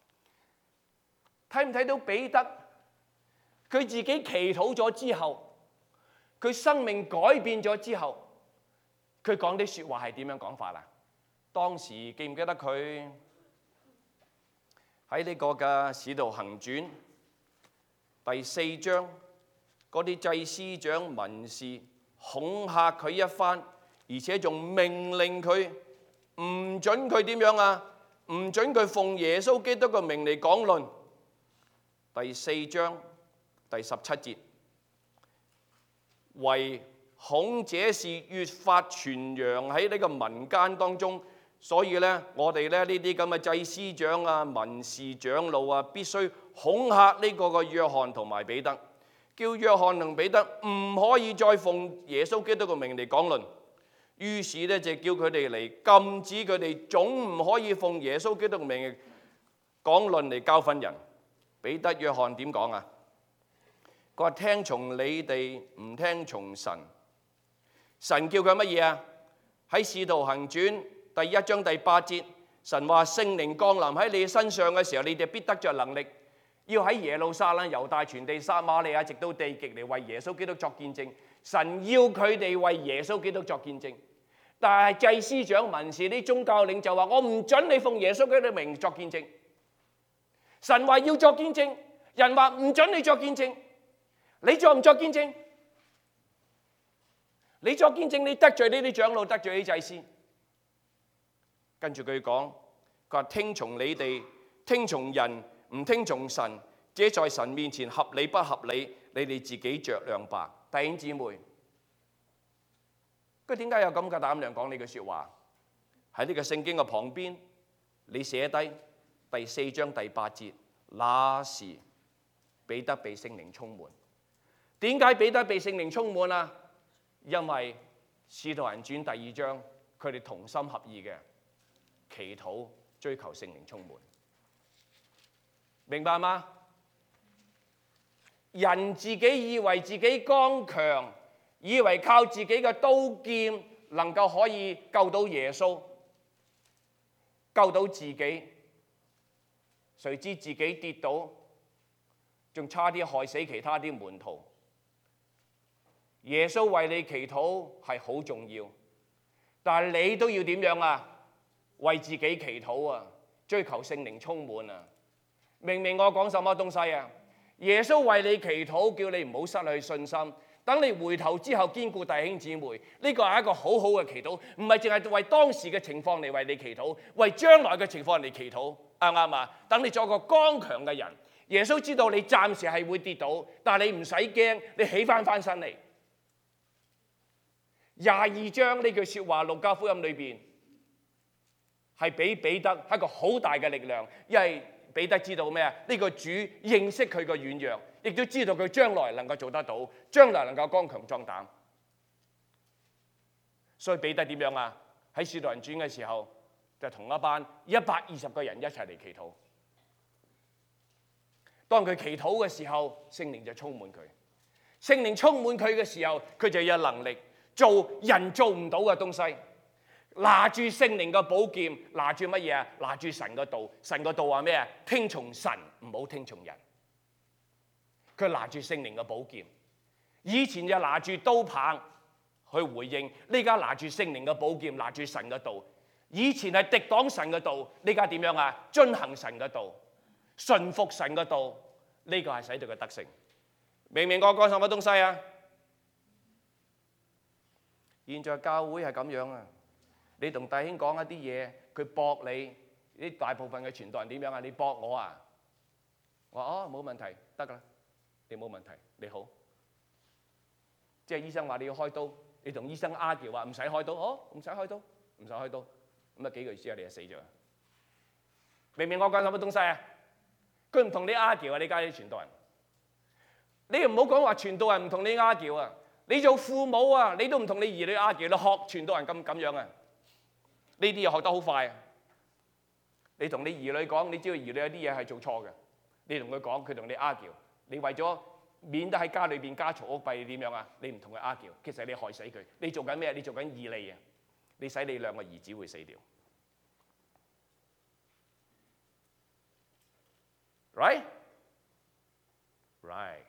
Speaker 1: 睇唔睇到彼得？佢自己祈禱咗之後，佢生命改變咗之後，佢講啲説話係點樣講法啊？當時記唔記得佢喺呢個嘅《使徒行傳》第四章，嗰啲祭司長、文士恐嚇佢一番，而且仲命令佢唔準佢點樣啊？唔準佢奉耶穌基督嘅名嚟講論。第四章第十七節，唯恐這事越發傳揚喺呢個民間當中，所以咧，我哋咧呢啲咁嘅祭司長啊、文士長老啊，必須恐嚇呢個嘅約翰同埋彼得，叫約翰同彼得唔可以再奉耶穌基督嘅名嚟講論。於是咧就叫佢哋嚟禁止佢哋，總唔可以奉耶穌基督嘅名講論嚟教訓人。彼得、約翰點講啊？佢話聽從你哋，唔聽從神。神叫佢乜嘢啊？喺《使徒行傳》第一章第八節，神話聖靈降臨喺你身上嘅時候，你哋必得着能力，要喺耶路撒冷、猶大全地、撒瑪利亞，直到地極嚟為耶穌基督作見證。神要佢哋為耶穌基督作見證，但係祭司長、文士啲宗教領袖話：我唔準你奉耶穌基督名作見證。神話要作見證，人話唔準你作見證。你作唔作見證？你作見證，你得罪呢啲長老，得罪呢啲祭司。跟住佢講，佢話聽從你哋，聽從人，唔聽從神，這在神面前合理不合理？你哋自己酌量吧。弟兄姊妹，佢點解有咁嘅膽量講呢句説話？喺呢個聖經嘅旁邊，你寫低第四章第八節，那時彼得被聖靈充滿。點解彼得被聖靈充滿啊？因為使徒行傳第二章，佢哋同心合意嘅祈禱，追求聖靈充滿，明白嗎？人自己以為自己剛強，以為靠自己嘅刀劍能夠可以救到耶穌，救到自己，誰知自己跌倒，仲差啲害死其他啲門徒。耶穌為你祈禱係好重要，但係你都要點樣啊？為自己祈禱啊，追求聖靈充滿啊！明唔明我講什麼東西啊？耶穌為你祈禱，叫你唔好失去信心，
Speaker 3: 等你回頭之後堅固弟兄姊妹，呢個係一個好好嘅祈禱，唔係淨係為當時嘅情況嚟為你祈禱，為將來嘅情況嚟祈禱，啱唔啱啊？等你做個剛強嘅人。耶穌知道你暫時係會跌倒，但係你唔使驚，你起翻翻身嚟。廿二章呢句説話，路加福音裏邊係俾彼得係一個好大嘅力量，因為彼得知道咩啊？呢個主認識佢嘅軟弱，亦都知道佢將來能夠做得到，將來能夠剛強壯膽。所以彼得點樣啊？喺《使徒行傳》嘅時候，就同一班一百二十個人一齊嚟祈禱。當佢祈禱嘅時候，聖靈就充滿佢。聖靈充滿佢嘅時候，佢就有能力做人做唔到嘅東西。拿住聖靈嘅寶劍，拿住乜嘢啊？拿住神嘅道。神嘅道話咩啊？聽從神，唔好聽從人。佢拿住聖靈嘅寶劍，以前就拿住刀棒去回應，呢家拿住聖靈嘅寶劍，拿住神嘅道。以前係敵擋神嘅道，呢家點樣啊？遵行神嘅道，順服神嘅道。呢個係使到佢得勝。明唔明我講什麼東西啊？現在教會係咁樣啊！你同弟兄講一啲嘢，佢駁你。啲大部分嘅傳道人點樣啊？你駁我啊？我話哦，冇問題，得㗎啦，你冇問題，你好。即係醫生話你要開刀，你同醫生 argue 話唔使開刀，哦，唔使開刀，唔使開刀，咁啊幾個月之後你就死咗。明唔明我講什麼東西啊？佢唔同你 argue 啊！你家啲傳道人，你唔好講話傳道人唔同你 argue啊！你做父母啊，你都唔同你兒女 argue，你學傳道人咁咁樣啊！呢啲嘢學得好快啊！你同你兒女講，你知道兒女有啲嘢係做錯嘅，你同佢講，佢同你 argue，你為咗免得喺家裏邊家嘈屋閉點樣啊？你唔同佢 argue，其實你害死佢。你做緊咩？你做緊義利啊！你使你兩個兒子會死掉。Right? Right.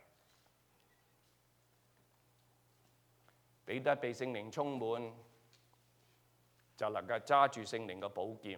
Speaker 3: 彼得被聖靈充滿，就能夠揸住聖靈嘅寶劍，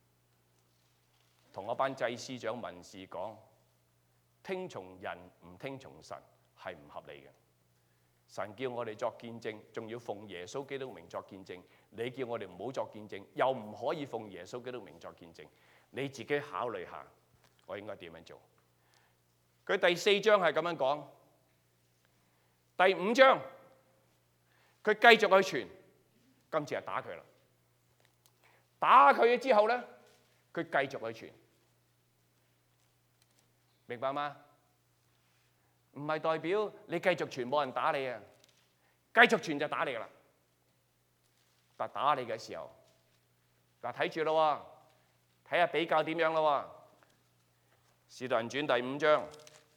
Speaker 3: 同一班祭司長文士講：聽從人唔聽從神係唔合理嘅。神叫我哋作見證，仲要奉耶穌基督名作見證。你叫我哋唔好作見證，又唔可以奉耶穌基督名作見證。你自己考慮下。我應該點樣做？佢第四章係咁樣講，第五章佢繼續去傳，今次係打佢啦。打佢之後咧，佢繼續去傳，明白嗎？唔係代表你繼續傳冇人打你啊，繼續傳就打你啦。但打你嘅時候，嗱睇住咯，睇下比較點樣咯。《使徒行傳》第五章，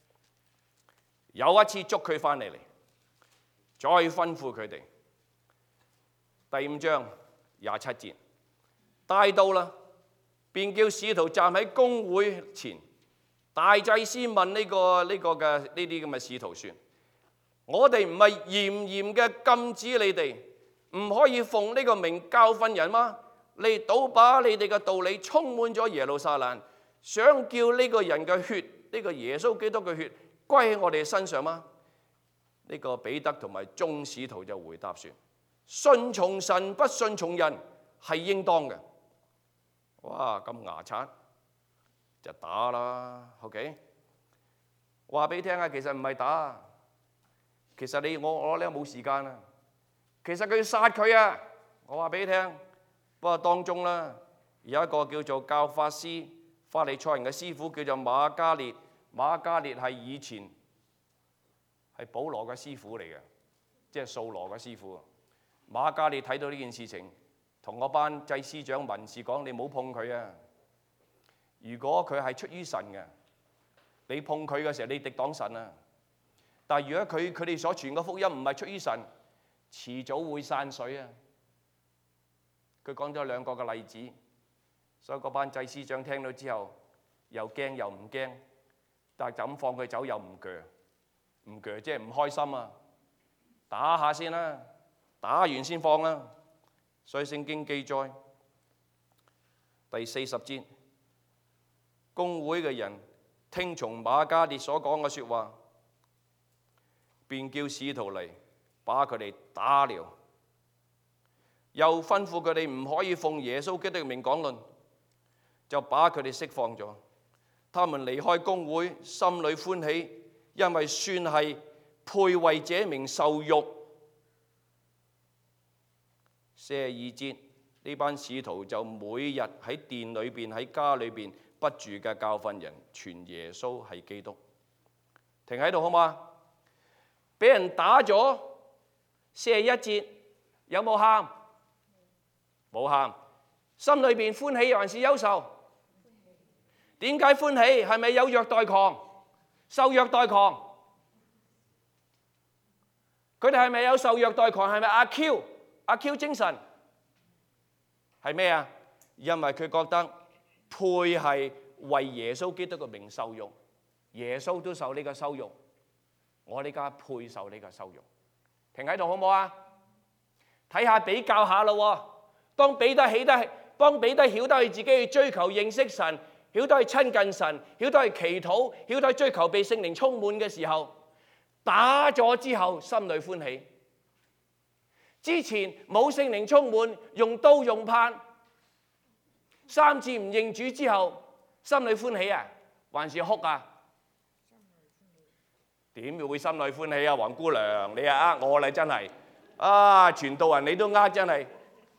Speaker 3: 有一次捉佢翻嚟嚟，再吩咐佢哋。第五章廿七節，帶到啦，便叫使徒站喺公會前。大祭司問呢、這個呢、這個嘅呢啲咁嘅使徒說：我哋唔係嚴嚴嘅禁止你哋唔可以奉呢個名教訓人嗎？你倒把你哋嘅道理充滿咗耶路撒冷。想叫呢個人嘅血，呢個耶穌基督嘅血歸喺我哋身上嗎？呢個彼得同埋眾使徒就回答說：信從神不信從人係應當嘅。哇，咁牙刷就打啦 ，OK？ 話俾你聽啊，其實唔係打，其實你我我咧冇時間啊。其實佢要殺佢啊！我話俾你聽，不過當中啦有一個叫做教法師。法利賽人嘅師傅叫做馬加列，馬加列係以前係保羅嘅師傅嚟嘅，即係掃羅嘅師傅。馬加列睇到呢件事情，同嗰班祭司長文士講：你唔好碰佢啊！如果佢係出於神嘅，你碰佢嘅時候，你敵擋神啊！但係如果佢佢哋所傳嘅福音唔係出於神，遲早會散水啊！佢講咗兩個嘅例子。所以嗰班祭司長聽到之後，又驚又唔驚，但係就咁放佢走又唔鋸，唔鋸即係唔開心啊！打下先啦，打完先放啦。所以聖經記載第四十節，公會嘅人聽從馬加列所講嘅説話，便叫使徒嚟把佢哋打了，又吩咐佢哋唔可以奉耶穌基督嘅名講論，就把佢哋釋放咗。他們離開公會，心裏歡喜，因為算係配為這名受辱。四十二節，呢班使徒就每日喺殿裏邊、喺家裏邊不住嘅教訓人，傳耶穌係基督。停喺度好嘛？俾人打咗，四十一節有冇喊？冇喊。心裏邊歡喜還是憂愁？點解歡喜？係咪有虐待狂？受虐待狂？佢哋係咪有受虐待狂？係咪阿 Q？阿 Q 精神？係咩啊？因為佢覺得配係為耶穌基督嘅名受辱，耶穌都受呢個羞辱，我呢家配受呢個羞辱。停喺度好唔好啊？睇下比較下咯。當彼得起得，當彼得曉得佢自己去追求認識神，曉得去親近神，曉得去祈禱，曉得去追求被聖靈充滿嘅時候，打咗之後心裏歡喜。之前冇聖靈充滿，用刀用棒，三次唔認主之後，心裏歡喜啊，還是哭啊？點會心裏歡喜啊？黃姑娘，你啊呃我啦，真係啊！傳道人你都呃，真係。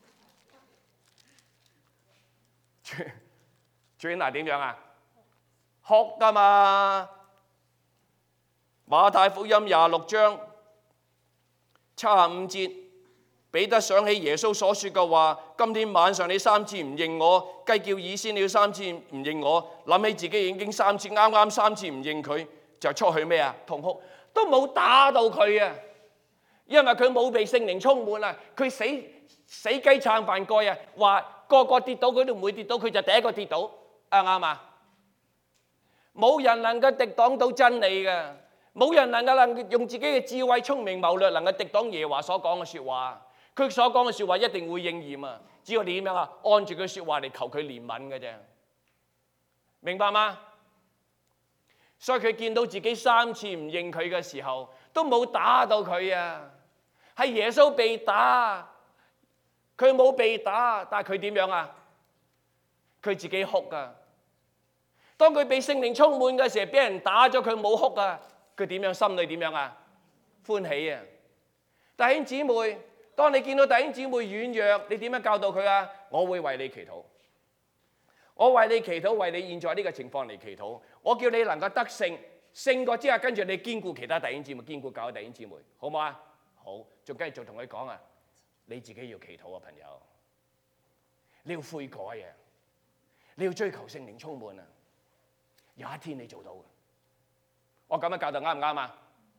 Speaker 3: 轉係點樣啊？哭噶嘛！馬太福音廿六章七十五節，彼得想起耶穌所說嘅話：今天晚上你三次唔認我，雞叫以先你要三次唔認我。諗起自己已經三次，啱啱三次唔認佢，就出去咩啊？痛哭，都冇打到佢啊！因為佢冇被聖靈充滿啊！佢死死雞撐飯蓋啊！話個個跌倒佢都唔會跌倒，佢就第一個跌倒，啱唔啱啊？冇人能夠敵擋到真理嘅，冇人能夠能用自己嘅智慧、聰明、謀略能夠敵擋耶和華所講嘅説話。佢所講嘅説話一定會應驗啊！只要點樣啊？按住佢説話嚟求佢憐憫嘅啫，明白嗎？所以佢見到自己三次唔認佢嘅時候，都冇打到佢啊！係耶穌被打，佢冇被打，但係佢點樣啊？佢自己哭啊！當佢被聖靈充滿嘅時候，俾人打咗，佢冇哭啊！佢點樣？心裏點樣啊？歡喜啊！弟兄姊妹，當你見到弟兄姊妹軟弱，你點樣教導佢啊？我會為你祈禱，我為你祈禱，為你現在呢個情況嚟祈禱。我叫你能夠得勝，勝過之後，跟住你堅固其他弟兄姊妹，堅固教會弟兄姊妹，好唔好啊？好，仲繼續同佢講啊！你自己要祈禱啊，朋友，你要悔改啊，你要追求聖靈充滿啊！有一天你做到嘅。我咁樣教導啱唔啱啊？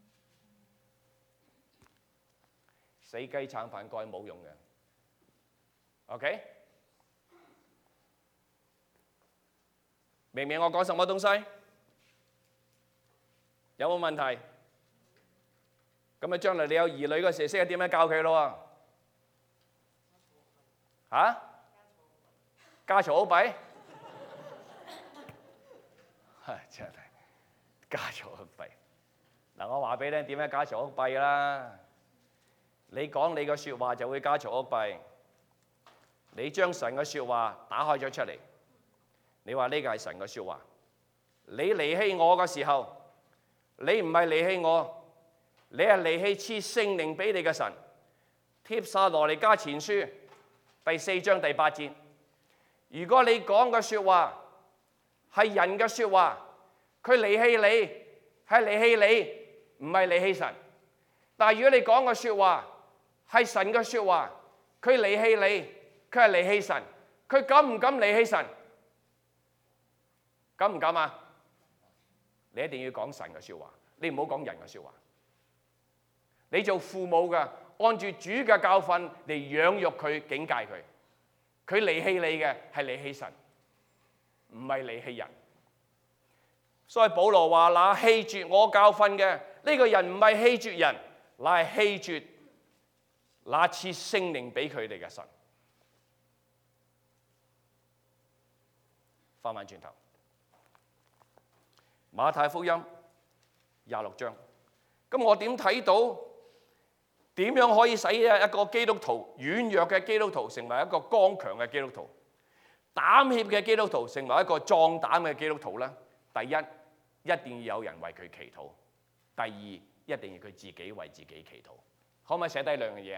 Speaker 3: 死雞撐飯蓋冇用嘅 ，OK？ 明唔明我講什麼東西？有冇問題？咁啊，將來你有兒女嗰時，識得點樣教佢咯？嚇？家嘈屋閉？唉，真係家嘈屋閉。嗱，我話俾你聽點樣家嘈屋閉啦。你講你嘅説話就會家嘈屋閉。你將神嘅説話打開咗出嚟，你話呢個係神嘅説話。你離棄我嘅時候，你唔係離棄我，你係離棄賜聖靈俾你嘅神。帖撒羅尼迦前書第四章第八節，如果你講嘅説話係人嘅説話，佢離棄你係離棄你，唔係離棄神。但係如果你講嘅説話係神嘅説話，佢離棄你，佢係離棄神。佢敢唔敢離棄神？敢唔敢啊？你一定要講神嘅説話，你唔好講人嘅説話。你做父母嘅，按住主嘅教訓嚟養育佢、警戒佢。佢離棄你嘅係離棄神，唔係離棄人。所以保羅話：那棄絕我教訓嘅呢個人唔係棄絕人，乃係棄絕那賜聖靈俾佢哋嘅神。翻返轉頭，馬太福音廿六章，咁我點睇到點樣可以使一個基督徒軟弱嘅基督徒成為一個剛強嘅基督徒？膽怯嘅基督徒成為一個壯膽嘅基督徒呢？第一，一定要有人為佢祈禱；第二，一定要佢自己為自己祈禱。可唔可以寫低兩樣嘢？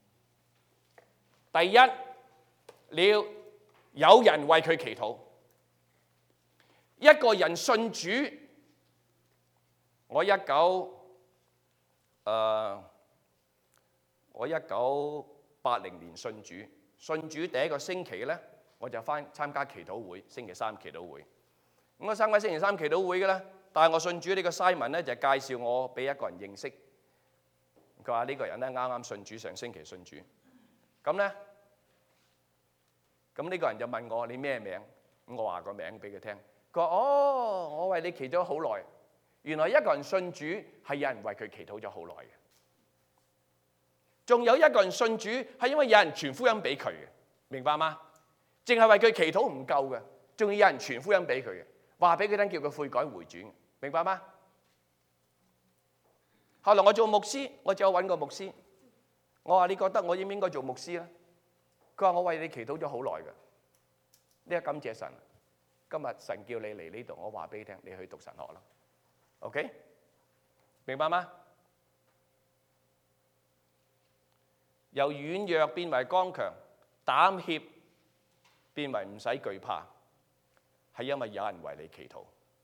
Speaker 3: 第一，你要有人為佢祈禱。一個人信主，我一九誒我一九八零年信主，信主第一個星期咧，我就翻參加祈禱會，星期三祈禱會。咁我參加星期三祈禱會嘅咧，但係我信主呢個 Simon 咧就介紹我俾一個人認識。佢話呢個人咧啱啱信主，上星期信主。咁咧，咁呢個人就問我你咩名？咁我話個名俾佢聽。佢話：哦，我為你祈禱好耐。原來一個人信主係有人為佢祈禱咗好耐嘅。仲有一個人信主係因為有人傳福音俾佢嘅，明白嗎？淨係為佢祈禱唔夠嘅，仲要有人傳福音俾佢嘅，話俾佢聽叫佢悔改回轉，明白嗎？後來我做牧師，我就揾個牧師，我話你覺得我應唔應該做牧師咧？佢話我為你祈禱咗好耐嘅，呢個感謝神。今日神叫你嚟呢度，我話俾你聽，你去讀神學啦。OK， 明白嗎？由軟弱變為剛強，膽怯變為唔使懼怕，係因為有人為你祈禱。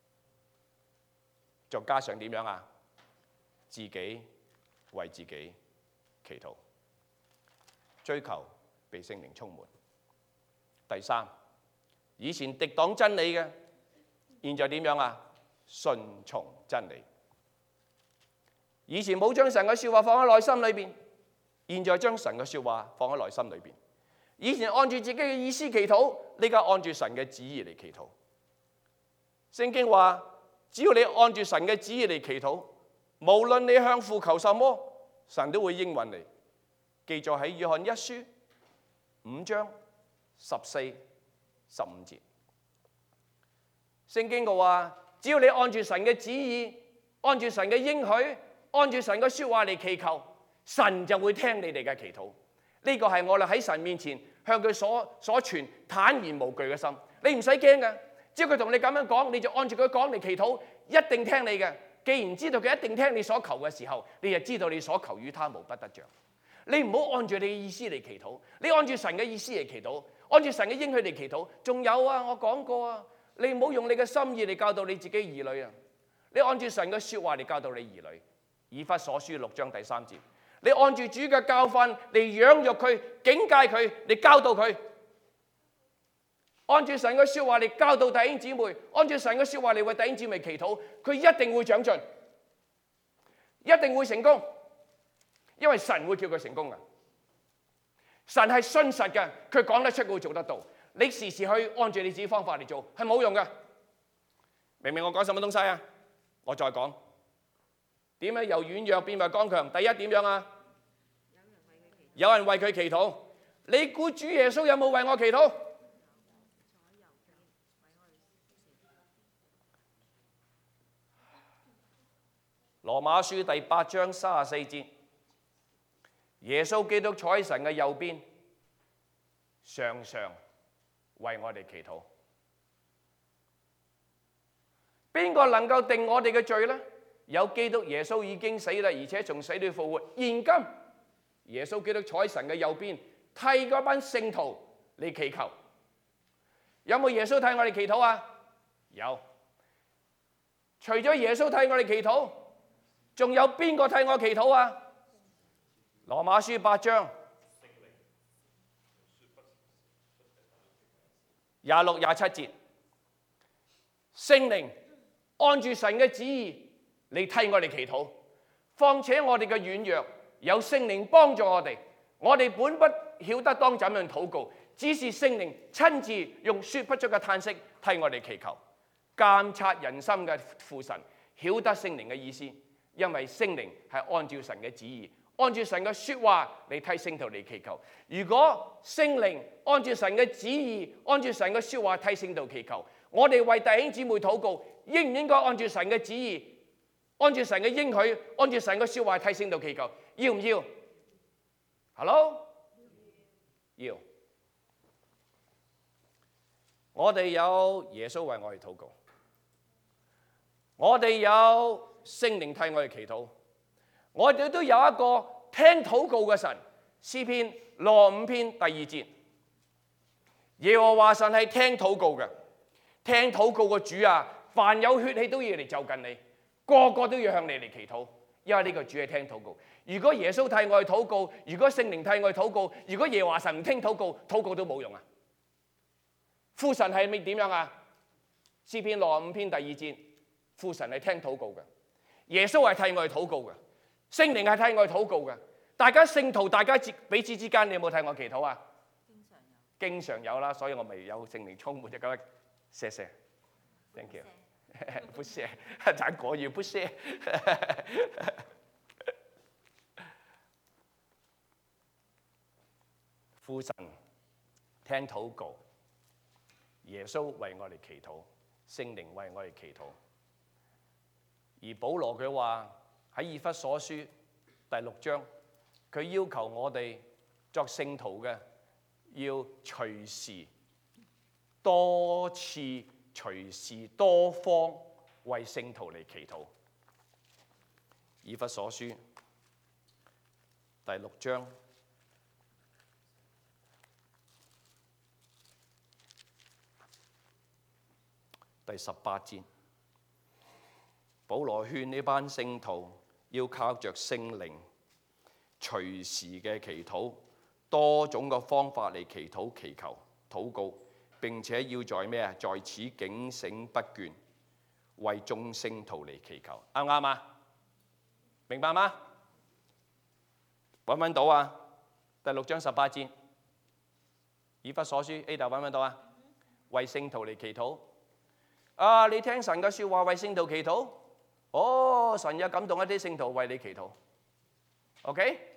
Speaker 3: 再加上點樣啊？自己為自己祈禱，追求被聖靈充滿。第三，以前敵擋真理嘅，現在點樣啊？順從真理。以前冇將神嘅説話放喺內心裏邊，現在將神嘅説話放喺內心裏邊。以前按住自己嘅意思祈禱，呢家按住神嘅旨意嚟祈禱。聖經話：只要你按住神嘅旨意嚟祈禱，無論你向父求什麼，神都會應允你。記載喺約翰一書五章十四、十五節。聖經嘅話：只要你按住神嘅旨意，按住神嘅應許，按住神嘅説話嚟祈求，神就會聽你哋嘅祈禱。呢個係我哋喺神面前向佢所所存坦然無懼嘅心。你唔使驚嘅，只要佢同你咁樣講，你就按住佢講嚟祈禱，一定聽你嘅。既然知道佢一定聽你所求嘅時候，你就知道你所求與他無不得着。你唔好按住你嘅意思嚟祈禱，你按住神嘅意思嚟祈禱，按住神嘅應許嚟祈禱。仲有啊，我講過啊，你唔好用你嘅心意嚟教導你自己兒女啊，你按住神嘅説話嚟教導你兒女。以弗所書六章第三節，你按住主嘅教訓嚟養育佢、警戒佢、嚟教導佢。按住神嘅説話嚟教導弟兄姊妹，按住神嘅説話嚟為弟兄姊妹祈禱，佢一定會長進，一定會成功，因為神會叫佢成功嘅。神係信實嘅，佢講得出，佢會做得到。你時時去按住你自己方法嚟做，係冇用嘅。明唔明我講什麼東西啊？我再講點樣由軟弱變為剛強。第一點樣啊？有人為佢祈禱。你估主耶穌有冇為我祈禱？羅馬書第八章三十四節，耶穌基督坐喺神嘅右邊，常常為我哋祈禱。邊個能夠定我哋嘅罪呢？有基督耶穌已經死啦，而且從死裏復活。現今耶穌基督坐喺神嘅右邊，替嗰班聖徒嚟祈求。有冇耶穌替我哋祈禱啊？有。除咗耶穌替我哋祈禱，仲有邊個替我祈禱啊？羅馬書八章廿六廿七節，聖靈按住神嘅旨意嚟替我哋祈禱。況且我哋嘅軟弱有聖靈幫助我哋，我哋本不曉得當怎樣禱告，只是聖靈親自用說不出嘅嘆息替我哋祈求。監察人心嘅父神曉得聖靈嘅意思，因為聖靈係按照神嘅旨意，按照神嘅説話嚟替聖徒嚟祈求。如果聖靈按照神嘅旨意，按照神嘅説話替聖徒祈求，我哋為弟兄姊妹禱告，應唔應該按照神嘅旨意，按照神嘅應許，按照神嘅説話替聖徒祈求？要唔要？ Hello？ 要。我哋有耶穌為我哋禱告，我哋有聖靈替我哋祈禱，我哋都有一個聽禱告嘅神。詩篇六十五篇第二節，耶和華神係聽禱告嘅，聽禱告嘅主啊，凡有血氣都要嚟就近你，個個都要向你嚟祈禱，因為呢個主係聽禱告。如果耶穌替我哋禱告，如果聖靈替我哋禱告，如果耶和華神唔聽禱告，禱告都冇用啊！父神係咪點樣啊？詩篇六十五篇第二節，父神係聽禱告嘅，耶穌係替我哋禱告嘅，聖靈係替我哋禱告嘅。大家聖徒，大家彼此之間，你有冇替我祈禱啊？經常有，經常有啦，所以我咪有聖靈充滿，就覺得謝謝 ，thank you，不謝，咱國語不謝。父神聽禱告，耶穌為我哋祈禱，聖靈為我哋祈禱。而保羅佢話喺以弗所書第六章。佢要求我哋作聖徒嘅，要隨時、多次、隨時多方為聖徒嚟祈禱。以弗所書第六章第十八節，保羅勸呢班聖徒要靠着聖靈。隨時嘅祈禱，多種嘅方法嚟祈禱、祈求、禱告，並且要在咩啊？在此警醒不倦，為眾聖徒嚟祈求，啱唔啱啊？明白嗎？揾唔揾到啊？第六章十八節，以弗所書 A 度揾唔揾到啊？為聖徒嚟祈禱。啊，你聽神嘅説話，為聖徒祈禱。哦，神有感動一啲聖徒為你祈禱。OK？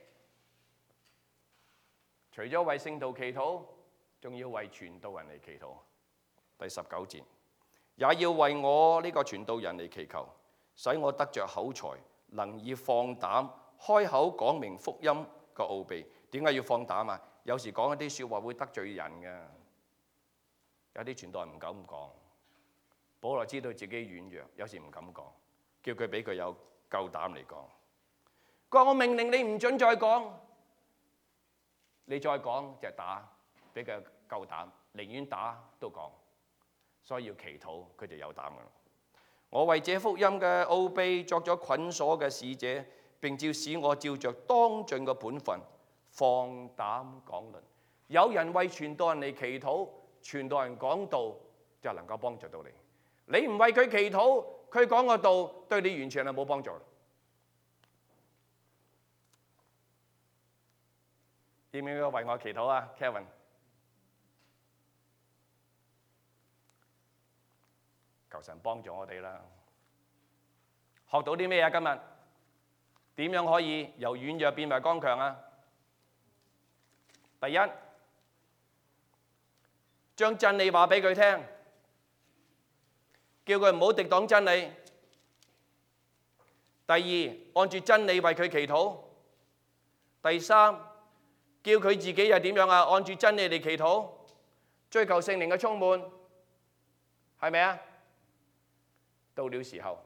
Speaker 3: 除咗為聖徒祈禱，仲要為傳道人嚟祈禱。第十九節，也要為我呢個傳道人嚟祈求，使我得着口才，能以放膽開口講明福音個奧秘。點解要放膽啊？有時講一啲説話會得罪人嘅，有啲傳道人唔敢講。保羅知道自己軟弱，有時唔敢講，叫佢俾佢有夠膽嚟講。佢話：我命令你唔准再講，你再講就打，俾佢夠膽，寧願打都講。所以要祈禱，佢就有膽㗎。我為這福音嘅奧秘作咗捆鎖嘅使者，並照使我照着當盡嘅本分，放膽講論。有人為傳道人嚟祈禱，傳道人講道就能夠幫助到你。你唔為佢祈禱，佢講個道對你完全係冇幫助。要唔要為我祈禱啊 ，Kevin？ 求神幫助我哋啦。學到啲咩啊？今日點樣可以由軟弱變為剛強啊？第一，將真理話俾佢聽，叫佢唔好敵擋真理。第二，按住真理為佢祈禱。第三，叫佢自己又點樣啊？按住真理嚟祈禱，追求聖靈嘅充滿，係咪啊？到了時候，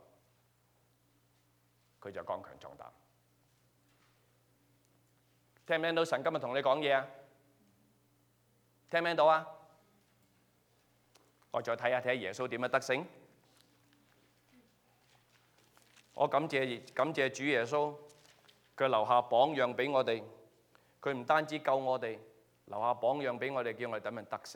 Speaker 3: 佢就剛強壯膽。聽唔聽到神今日同你講嘢啊？聽唔聽到啊？我再睇下睇下耶穌點樣得勝。我感謝感謝主耶穌，佢留下榜樣俾我哋。佢唔單止救我哋，留下榜樣俾我哋，叫我哋點樣得勝。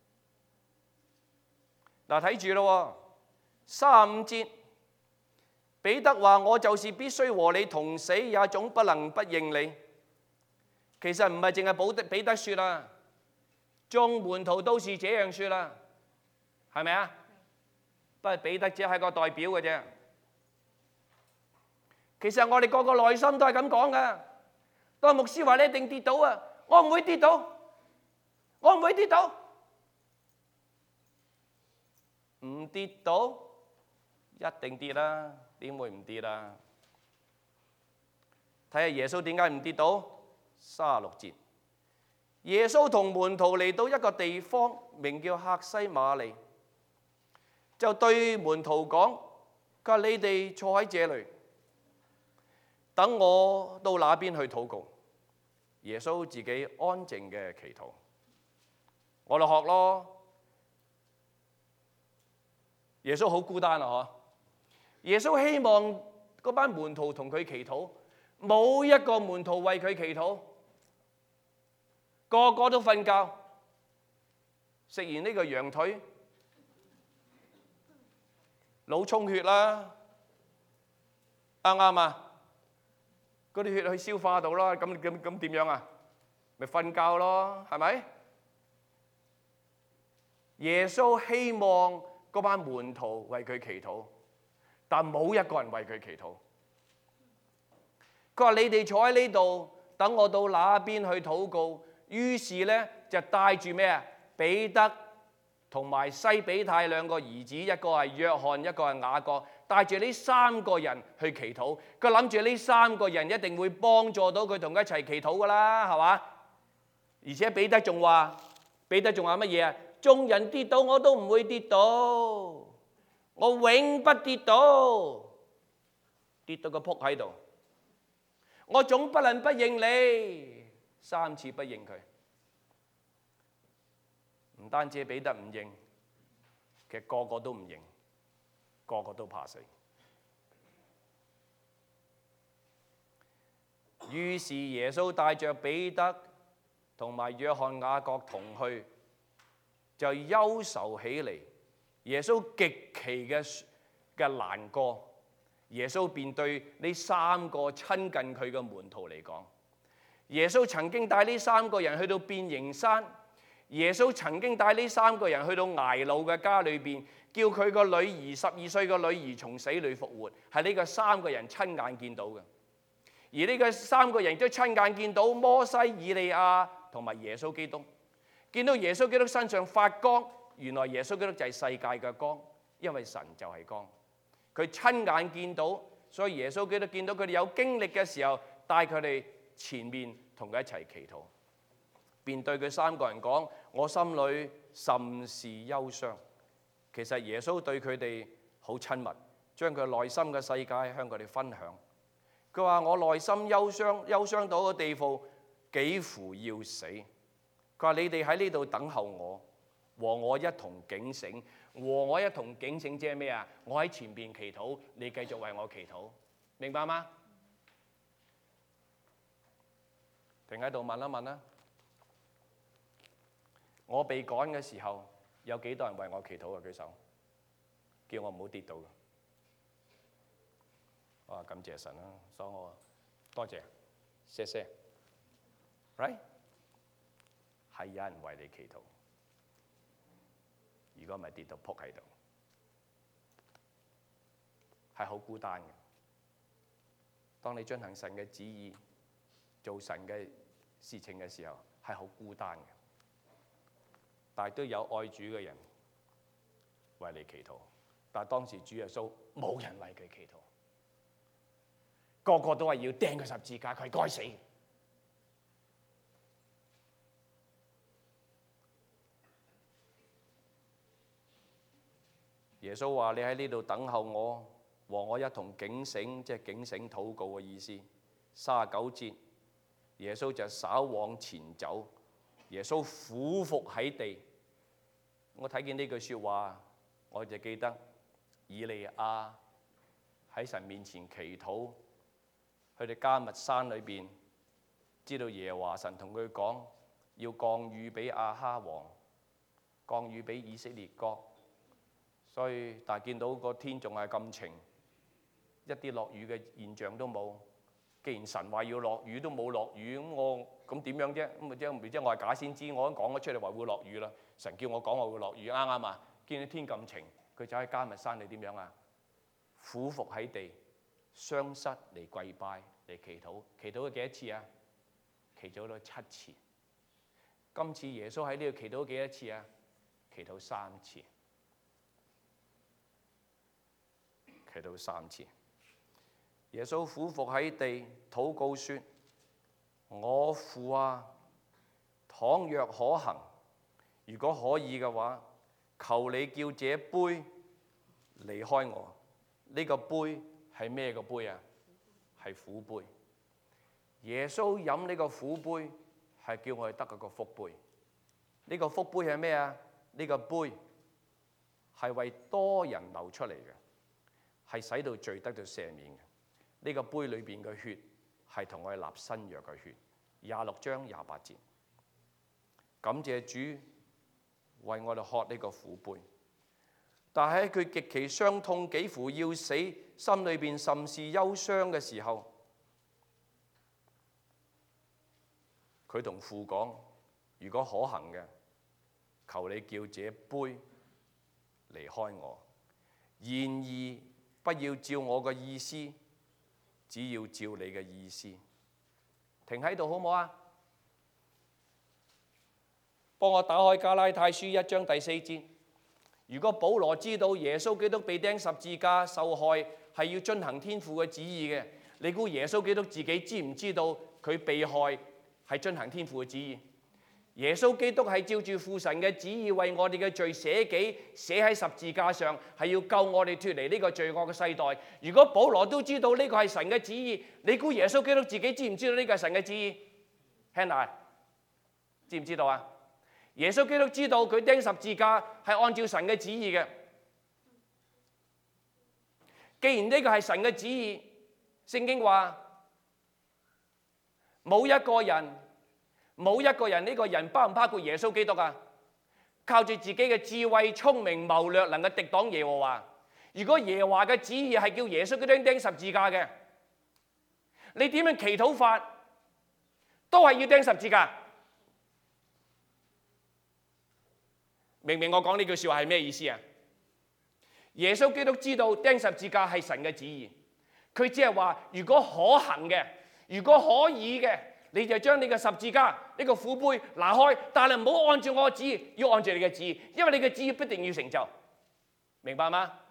Speaker 3: 嗱，睇住咯。三十五節，彼得話：我就是必須和你同死，也總不能不認你。其實唔係淨係保得彼得説啦，眾門徒都是這樣説啦，係咪啊？不過彼得只係個代表嘅啫。其實我哋個個內心都係咁講嘅。當牧師話你一定跌倒啊，我唔會跌倒，我唔會跌倒，唔跌倒。一定跌啦，點會唔跌啊？睇下耶穌點解唔跌倒？ 三十六節，耶穌同門徒嚟到一個地方，名叫客西馬尼，就對門徒講：佢話你哋坐喺這裏，等我到那邊去禱告。耶穌自己安靜嘅祈禱，我哋學咯。耶穌好孤單啊！嗬，耶穌希望嗰班門徒同佢祈禱，冇一個門徒為佢祈禱，個個都瞓覺，食完呢個羊腿，腦充血啦，啱唔啱啊？嗰啲血去消化到啦，咁咁咁點樣啊？咪瞓覺咯，係咪？耶穌希望嗰班門徒為佢祈禱，但冇一個人為佢祈禱。佢話：你哋坐喺呢度，等我到那邊去禱告。於是咧就帶住咩啊？彼得同埋西比太兩個兒子，一個係約翰，一個係雅各，帶住呢三個人去祈禱。佢諗住呢三個人一定會幫助到佢同佢一齊祈禱噶啦，係嘛？而且彼得仲話：彼得仲話乜嘢啊？眾人跌倒，我都唔會跌倒，我永不跌倒，跌到個仆喺度，我總不能不認你。三次不認佢，唔單止彼得唔認，其實個個都唔認，個個都怕死。於是耶穌帶着彼得同埋約翰雅各同去，就憂愁起嚟。耶穌極其嘅嘅難過，耶穌便對呢三個親近佢嘅門徒嚟講。耶穌曾經帶呢三個人去到變形山，耶穌曾經帶呢三個人去到睚魯嘅家裏邊，叫佢個女兒十二歲嘅女兒從死裏復活，係呢個三個人親眼見到嘅。而呢個三個人都親眼見到摩西、以利亞同埋耶穌基督，見到耶穌基督身上發光，原來耶穌基督就係世界嘅光，因為神就係光。佢親眼見到，所以耶穌基督見到佢哋有經歷嘅時候，帶佢哋前面同佢一齊祈禱，便對佢三個人講：我心裏甚是憂傷。其實耶穌對佢哋好親密，將佢內心嘅世界向佢哋分享。佢話：我內心憂傷，憂傷到個地步幾乎要死。佢話：你哋喺呢度等候我，和我一同警醒。和我一同警醒即係咩啊？我喺前邊祈禱，你繼續為我祈禱，明白嗎？停喺度問一問啦。我被趕嘅時候，有幾多人為我祈禱啊？舉手，叫我唔好跌倒嘅。我話感謝神啦，所以我多謝，謝謝。Right？ 係有人為你祈禱。如果唔係跌到仆喺度，係好孤單嘅。當你進行神嘅旨意，做神嘅事情嘅時候，係好孤單嘅。但係都有愛主嘅人為你祈禱。但係當時主耶穌冇人為佢祈禱，個個都係要釘佢十字架，佢該死。耶穌話：你喺呢度等候我，和我一同警醒，即係警醒禱告嘅意思。三十九節，耶穌就稍往前走，耶穌俯伏喺地。我睇見呢句説話，我就記得以利亞喺神面前祈禱，佢哋迦密山裏邊，知道耶和華神同佢講要降雨俾亞哈王，降雨俾以色列國。所以，但係見到個天仲係咁晴，一啲落雨嘅現象都冇。既然神話要落雨都冇落雨，咁我咁點樣啫？咁咪即係唔知我係假先知，我都講咗出嚟話會落雨啦。神叫我講話會落雨，啱啱啊？見到天咁晴，佢走喺迦密山，你點樣啊？俯伏喺地，雙膝嚟跪拜嚟祈禱，祈禱咗幾多次啊？祈禱咗七次。今次耶穌喺呢度祈禱幾多次啊？祈禱三次。祈禱三次，耶穌俯伏喺地禱告說： 我父啊，倘若可行，如果可以嘅話，求你叫這杯離開我。呢個杯係咩個杯啊？係苦杯。耶穌飲呢個苦杯係叫我哋得嗰個福杯。呢個福杯係咩啊？呢個杯係為多人流出嚟嘅，係使到罪得到赦免嘅。呢個杯裏邊嘅血係同我哋立新約嘅血。廿六章廿八節，感謝主為我哋喝呢個苦杯。但係喺佢極其傷痛，幾乎要死，心裏邊甚是憂傷嘅時候，佢同父講：如果可行嘅，求你叫這杯離開我。然而不要照我嘅意思，只要照你嘅意思。停喺度好唔好啊？幫我打開加拉太書一章第四節。如果保羅知道耶穌基督被釘十字架受害係要遵行天父嘅旨意嘅，你估耶穌基督自己知唔知道佢被害係遵行天父嘅旨意？耶穌基督係照住父神嘅旨意為我哋嘅罪捨己，寫喺十字架上，係要救我哋脫離呢個罪惡嘅世代。如果保羅都知道呢個係神嘅旨意，你估耶穌基督自己知唔知道呢個係神嘅旨意？ Hannah 知唔知道啊？耶穌基督知道佢釘十字架係按照神嘅旨意嘅。既然呢個係神嘅旨意，聖經話冇一個人，冇一個人，呢個人包唔包括耶穌基督啊？靠住自己嘅智慧、聰明、謀略，能夠敵擋耶和華。如果耶和華嘅旨意係叫耶穌基督釘十字架嘅，你點樣祈禱法都係要釘十字架。明唔明我講呢句説話係咩意思啊？耶穌基督知道釘十字架係神嘅旨意，佢只係話如果可行嘅，如果可以嘅，你就將你嘅十字架呢個苦杯拿開，但係唔好按照我嘅旨意，要按照你嘅旨意，因為你嘅旨意必定要成就，明白嗎？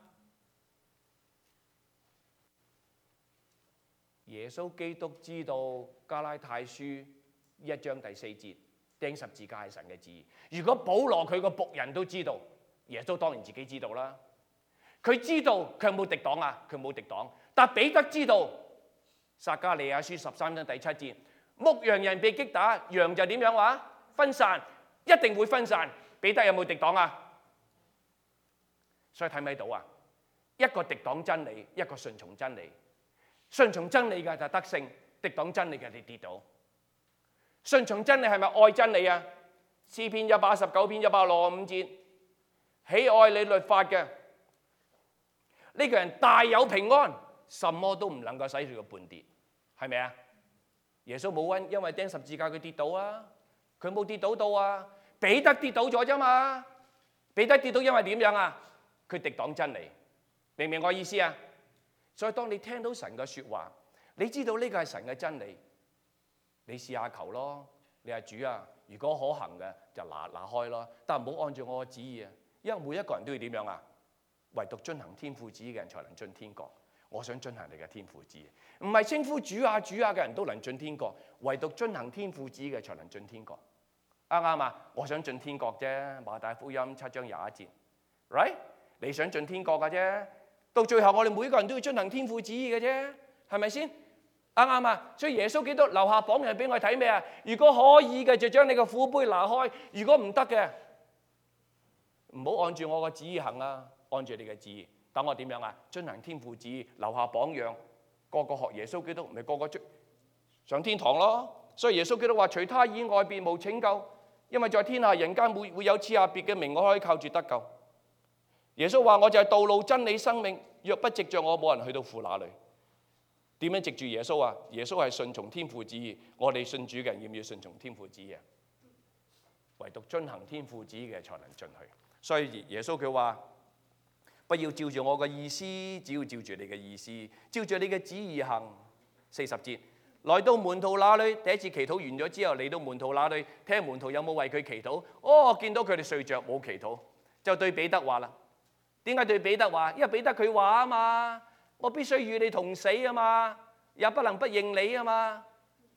Speaker 3: 耶穌基督知道加拉太書一章第四節。釘十字架係神嘅旨意。如果保羅佢個僕人都知道，耶穌當然自己知道啦。佢知道佢有冇敵擋啊？佢冇敵擋。但彼得知道，撒迦利亞書十三章第七節，牧羊人被擊打，羊就點樣話？分散，一定會分散。彼得有冇敵擋啊？所以睇唔睇到啊？一個敵擋真理，一個順從真理。順從真理嘅就得勝，敵擋真理嘅你跌倒。順從真理係咪愛真理啊？詩篇一百一十九篇一百六十五節，喜愛你律法嘅呢個人大有平安，什麼都唔能夠使佢個絆跌，係咪啊？耶穌冇因因為釘十字架佢跌倒啊，佢冇跌倒到啊。彼得跌倒咗啫嘛，彼得跌倒因為點樣啊？佢敵擋真理，明唔明我意思啊？所以當你聽到神嘅説話，你知道呢個係神嘅真理。你試下求咯，你話主啊，如果可行嘅就拿拿開咯，但唔好按照我嘅旨意啊，因為每一個人都要點樣啊？唯獨遵行天父旨意嘅人才能進天國。我想遵行你嘅天父旨意，唔係稱呼主啊主啊嘅人都能進天國，唯獨遵行天父旨意嘅才能進天國。啱唔啱啊？我想進天國啫，馬太福音七章廿一節 ，right？ 你想進天國嘅啫，到最後我哋每一個人都要遵行天父旨意嘅啫，係咪先？啱唔啱啊？所以耶穌基督留下榜樣俾我睇咩啊？如果可以嘅，就將你個苦杯拿開；如果唔得嘅，唔好按住我嘅旨意行啊，按住你嘅旨意。等我點樣啊？遵行天父旨意，留下榜樣，個個學耶穌基督，咪個個上天堂咯。所以耶穌基督話：除他以外，別無拯救，因為在天下人間會會有賜下別嘅名，我可以靠住得救。耶穌話：我就係道路、真理、生命，若不藉着我，冇人去到父那裏。點樣藉住耶穌啊？耶穌係順從天父旨意，我哋信主嘅人要唔要順從天父旨意啊？唯獨遵行天父旨意嘅才能進去。所以耶穌佢話：不要照住我嘅意思，只要照住你嘅意思，照住你嘅旨意行。四十節，來到門徒那裏，第一次祈禱完咗之後，嚟到門徒那裏，睇下門徒有冇為佢祈禱。哦，見到佢哋睡着冇祈禱，就對彼得話啦。點解對彼得話？因為彼得佢話啊嘛。我必須與你同死啊嘛，也不能不認你啊嘛。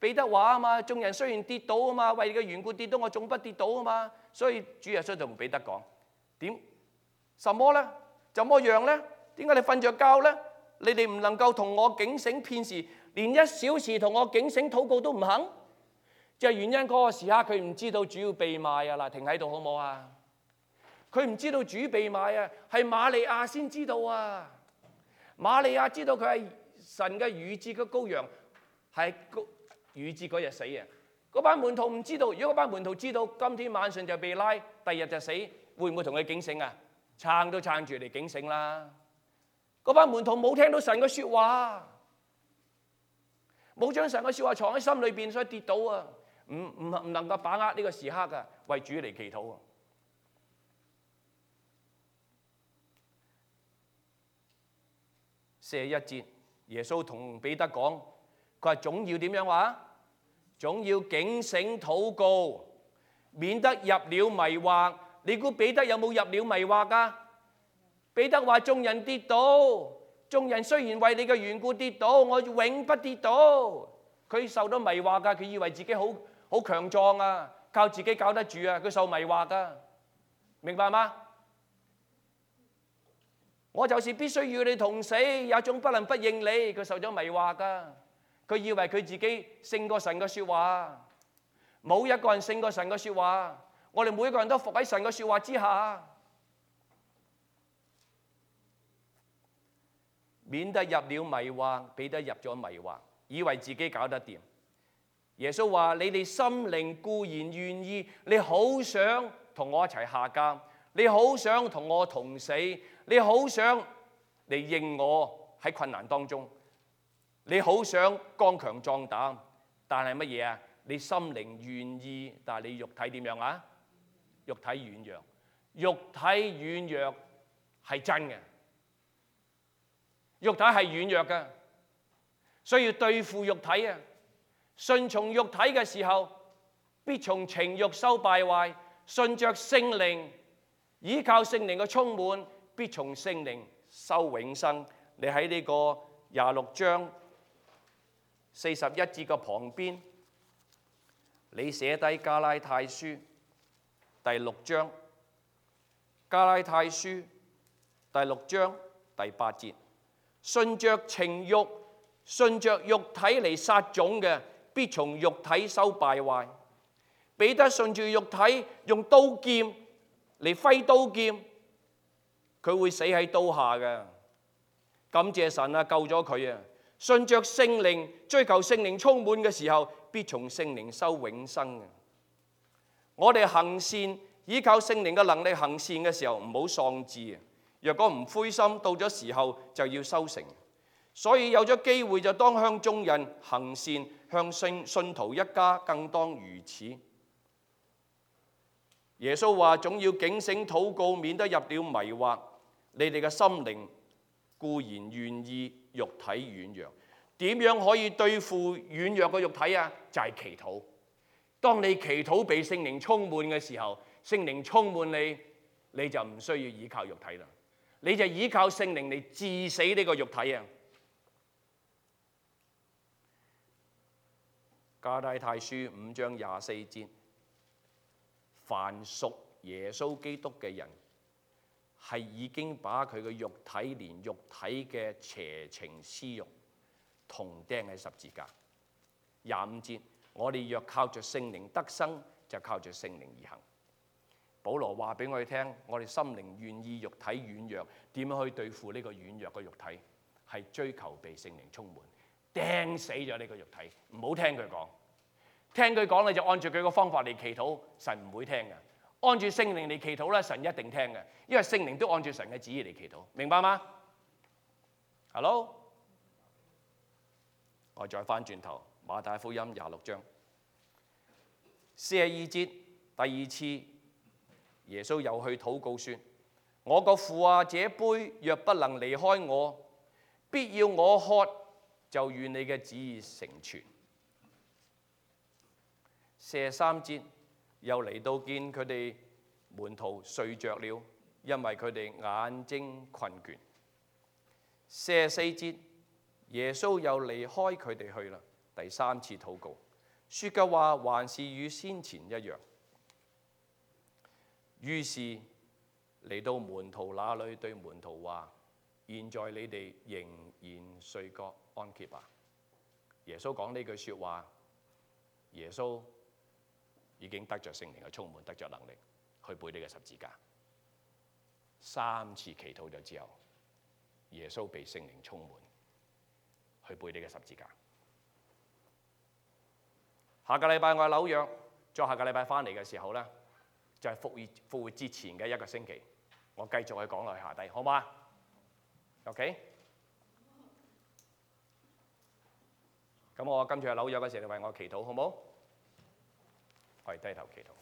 Speaker 3: 彼得話啊嘛，眾人雖然跌倒啊嘛，為你嘅緣故跌倒，我總不跌倒啊嘛。所以主耶穌就同彼得講：點？什麼呢？怎麼樣呢？點解你瞓着覺呢？你哋唔能夠同我警醒片時，連一小時同我警醒禱告都唔肯？就係原因嗰個時刻佢唔知道主要被賣啊！嗱，停喺度好唔好啊？佢唔知道主被賣啊，係瑪利亞先知道啊。瑪利亞知道佢係神嘅預志嘅羔羊，係預志嗰日死啊！嗰班門徒唔知道，如果嗰班門徒知道今天晚上就被拉，第二日就死，會唔會同佢警醒啊？撐都撐住嚟警醒啦！嗰班門徒冇聽到神嘅説話，冇將神嘅説話藏喺心裏邊，所以跌倒啊！唔唔唔能夠把握呢個時刻啊，為主嚟祈禱啊！四十一節，耶穌同彼得講，佢話總要點樣話？總要警醒禱告，免得入了迷惑。你估彼得有冇入了迷惑啊？彼得話：眾人跌倒，眾人雖然為你嘅緣故跌倒，我永不跌倒。佢受到迷惑㗎，佢以為自己好好強壯啊，靠自己搞得住啊，佢受迷惑㗎，明白嗎？我就是必須與你同死，也總不能不認你。佢受咗迷惑㗎，佢以為佢自己勝過神嘅説話，冇一個人勝過神嘅説話。我哋每一個人都服喺神嘅説話之下，免得入了迷惑。彼得入咗迷惑，以為自己搞得掂。耶穌話：你哋心靈固然願意，你好想同我一齊下監，你好想同我同死，你好想嚟認我喺困難當中，你好想剛強壯膽，但係乜嘢啊？你心靈願意，但係你肉體點樣啊？肉體軟弱，肉體軟弱係真嘅，肉體係軟弱嘅，所以要對付肉體啊！順從肉體嘅時候，必從情慾收敗壞；順着聖靈，依靠聖靈嘅充滿，必從聖靈收永生。你喺呢個廿六章四十一節嘅旁邊，你寫低加拉太書第六章，加拉太書第六章第八節，順着情慾、順着肉體嚟撒種嘅，必從肉體收敗壞。彼得順住肉體用刀劍嚟揮刀劍，佢會死喺刀下嘅。感謝神啊，救咗佢啊！順着聖靈追求聖靈充滿嘅時候，必從聖靈收永生嘅。我哋行善，依靠聖靈嘅能力行善嘅時候，唔好喪志啊！若果唔灰心，到咗時候就要收成。所以有咗機會就當向眾人行善，向信信徒一家更當如此。耶穌話：總要警醒禱告，免得入了迷惑。你哋嘅心靈固然願意，肉體軟弱。點樣可以對付軟弱嘅肉體啊？就係祈禱。當你祈禱被聖靈充滿嘅時候，聖靈充滿你，你就唔需要依靠肉體啦，你就依靠聖靈嚟治死呢個肉體啊！加拉太書五章廿四節，凡屬耶穌基督嘅人，係已經把佢嘅肉體連肉體嘅邪情私慾同釘喺十字架。廿五節，我哋若靠着聖靈得生，就靠着聖靈而行。保羅話俾我哋聽，我哋心靈願意，肉體軟弱，點樣去對付呢個軟弱嘅肉體？係追求被聖靈充滿，釘死咗呢個肉體。唔好聽佢講，聽佢講你就按住佢個方法嚟祈禱，神唔會聽嘅。按住聖靈嚟祈禱咧，神一定聽嘅，因為聖靈都按住神嘅旨意嚟祈禱，明白嗎 ？Hello， 我再翻轉頭，馬太福音廿六章四十二節，第二次耶穌又去禱告說：我個父啊，這杯若不能離開我，必要我喝，就願你嘅旨意成全。四十三節又嚟到見佢哋門徒睡着了，因為佢哋眼睛困倦。四十四節耶穌又離開佢哋去啦，第三次禱告。 說嘅話還是與先前一樣。於是嚟到門徒那裏，對門徒話：現在你哋仍然睡覺安歇吧。耶穌講呢句説話，耶穌已經得着聖靈嘅充滿，得着能力去背呢個十字架。三次祈禱咗之後，耶穌被聖靈充滿，去背呢個十字架。下個禮拜我喺紐約，再下個禮拜翻嚟嘅時候咧，就係復活復活節前嘅一個星期，我繼續去講落去下低，好嗎 ？OK。咁我今次去紐約嘅時候，你為我祈禱，好冇？我哋低頭祈禱。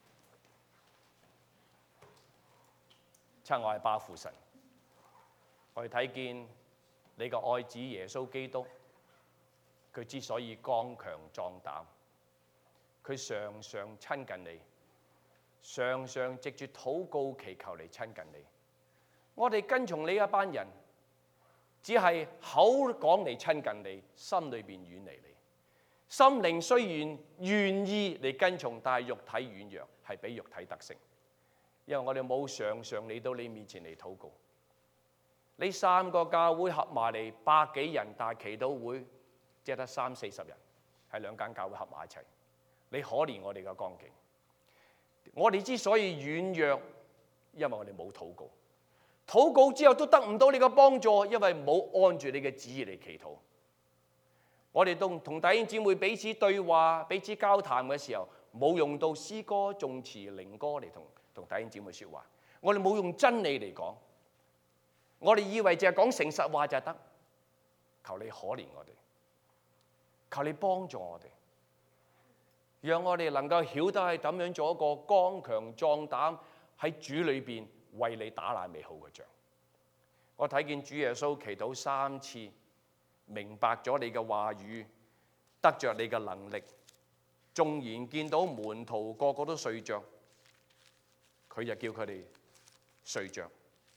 Speaker 3: 親愛爸父神，我哋睇見你個愛子耶穌基督，佢之所以剛強壯膽，佢常常親近你，常常藉住禱告祈求嚟親近你。我哋跟從你一班人，只係口講嚟親近你，心裏邊遠離你。心靈雖然願意嚟跟從，但係肉體軟弱，係俾肉體得勝。因為我哋冇常常嚟到你面前嚟禱告。呢三個教會合埋嚟百幾人，但係祈禱會只係得三四十人，係兩間教會合埋一齊。你可憐我哋嘅光景。我哋之所以軟弱，因為我哋冇禱告。禱告之後都得唔到你嘅幫助，因為冇按住你嘅旨意嚟祈禱。我哋同同弟兄姊妹彼此對話、彼此交談嘅時候，冇用到詩歌、頌詞、靈歌嚟同同弟兄姊妹説話。我哋冇用真理嚟講，我哋以為淨係講誠實話就得。求你可憐我哋，求你幫助我哋，讓我哋能夠曉得係咁樣做一個剛強壯膽喺主裏邊為你打那美好嘅仗。我睇見主耶穌祈禱三次，明白咗你嘅話語，得着你嘅能力。縱然見到門徒個個都睡着，佢就叫佢哋睡着，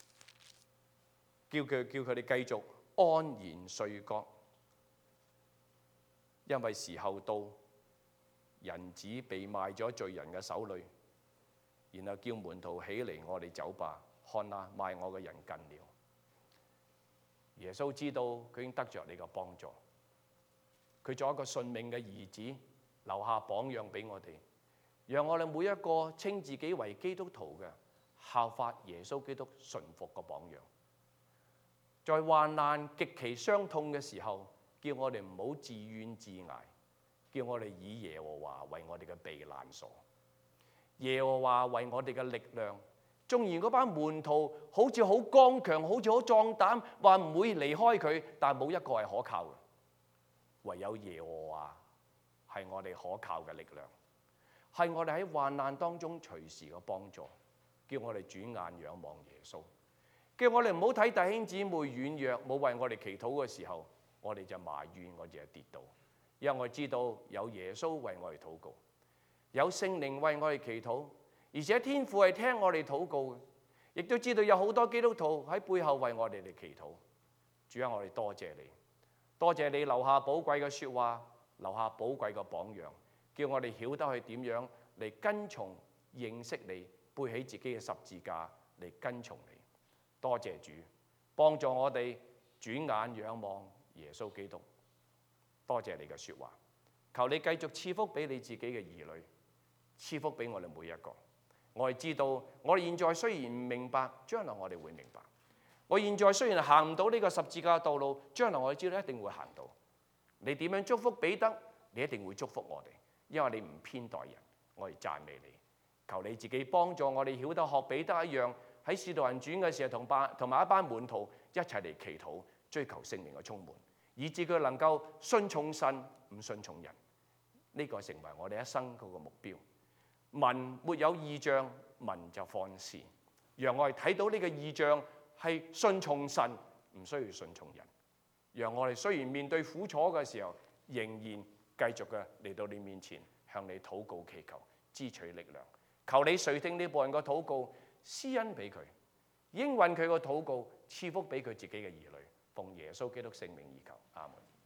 Speaker 3: 叫佢叫佢哋繼續安然睡覺，因為時候到，人子被賣咗罪人嘅手裏，然後叫門徒起嚟，我哋走吧，看啊，賣我嘅人近了。耶穌知道佢已經得着你嘅幫助，佢做一個順命嘅兒子，留下榜樣俾我哋，讓我哋每一個稱自己為基督徒嘅，效法耶穌基督順服嘅榜樣。在患難極其傷痛嘅時候，叫我哋唔好自怨自艾，叫我哋以耶和華為我哋嘅避難所，耶和華為我哋嘅力量。縱然嗰班門徒好似好剛強，好似好壯膽，話唔會離開佢，但冇一個係可靠嘅，唯有耶和華係我哋可靠嘅力量，係我哋喺患難當中隨時嘅幫助。叫我哋轉眼仰望耶穌，叫我哋唔好睇弟兄姊妹軟弱，冇為我哋祈禱嘅時候，我哋就埋怨，我哋就跌倒。因為我知道有耶穌為我哋禱告，有聖靈為我哋祈禱。而且天父係聽我哋禱告嘅，亦都知道有好多基督徒喺背後為我哋嚟祈禱。主啊，我哋多謝你，多謝你留下寶貴嘅説話，留下寶貴嘅榜樣，叫我哋曉得去點樣嚟跟從認識你，背起自己嘅十字架嚟跟從你。多謝主，幫助我哋轉眼仰望耶穌基督。多謝你嘅説話，求你繼續賜福俾你自己嘅兒女，賜福俾我哋每一個。我哋知道，我哋現在雖然唔明白，將來我哋會明白。我現在雖然行唔到呢個十字架道路，將來我哋知道一定會行到。你點樣祝福彼得，你一定會祝福我哋，因為你唔偏待人。我哋讚美你，求你自己幫助我哋曉得學彼得一樣，喺使徒行傳嘅時候同班同埋一班門徒一齊嚟祈禱，追求聖靈嘅充滿，以致佢能夠順從神，唔順從人。呢個成為我哋一生嗰個目標。民沒有異象，民就放肆。讓我哋睇到呢個異象係順從神，唔需要順從人。讓我哋雖然面對苦楚嘅時候，仍然繼續嘅嚟到你面前，向你禱告祈求，支取力量。求你垂聽呢部人嘅禱告，施恩俾佢，應允佢個禱告，賜福俾佢自己嘅兒女。奉耶穌基督聖名而求，阿門。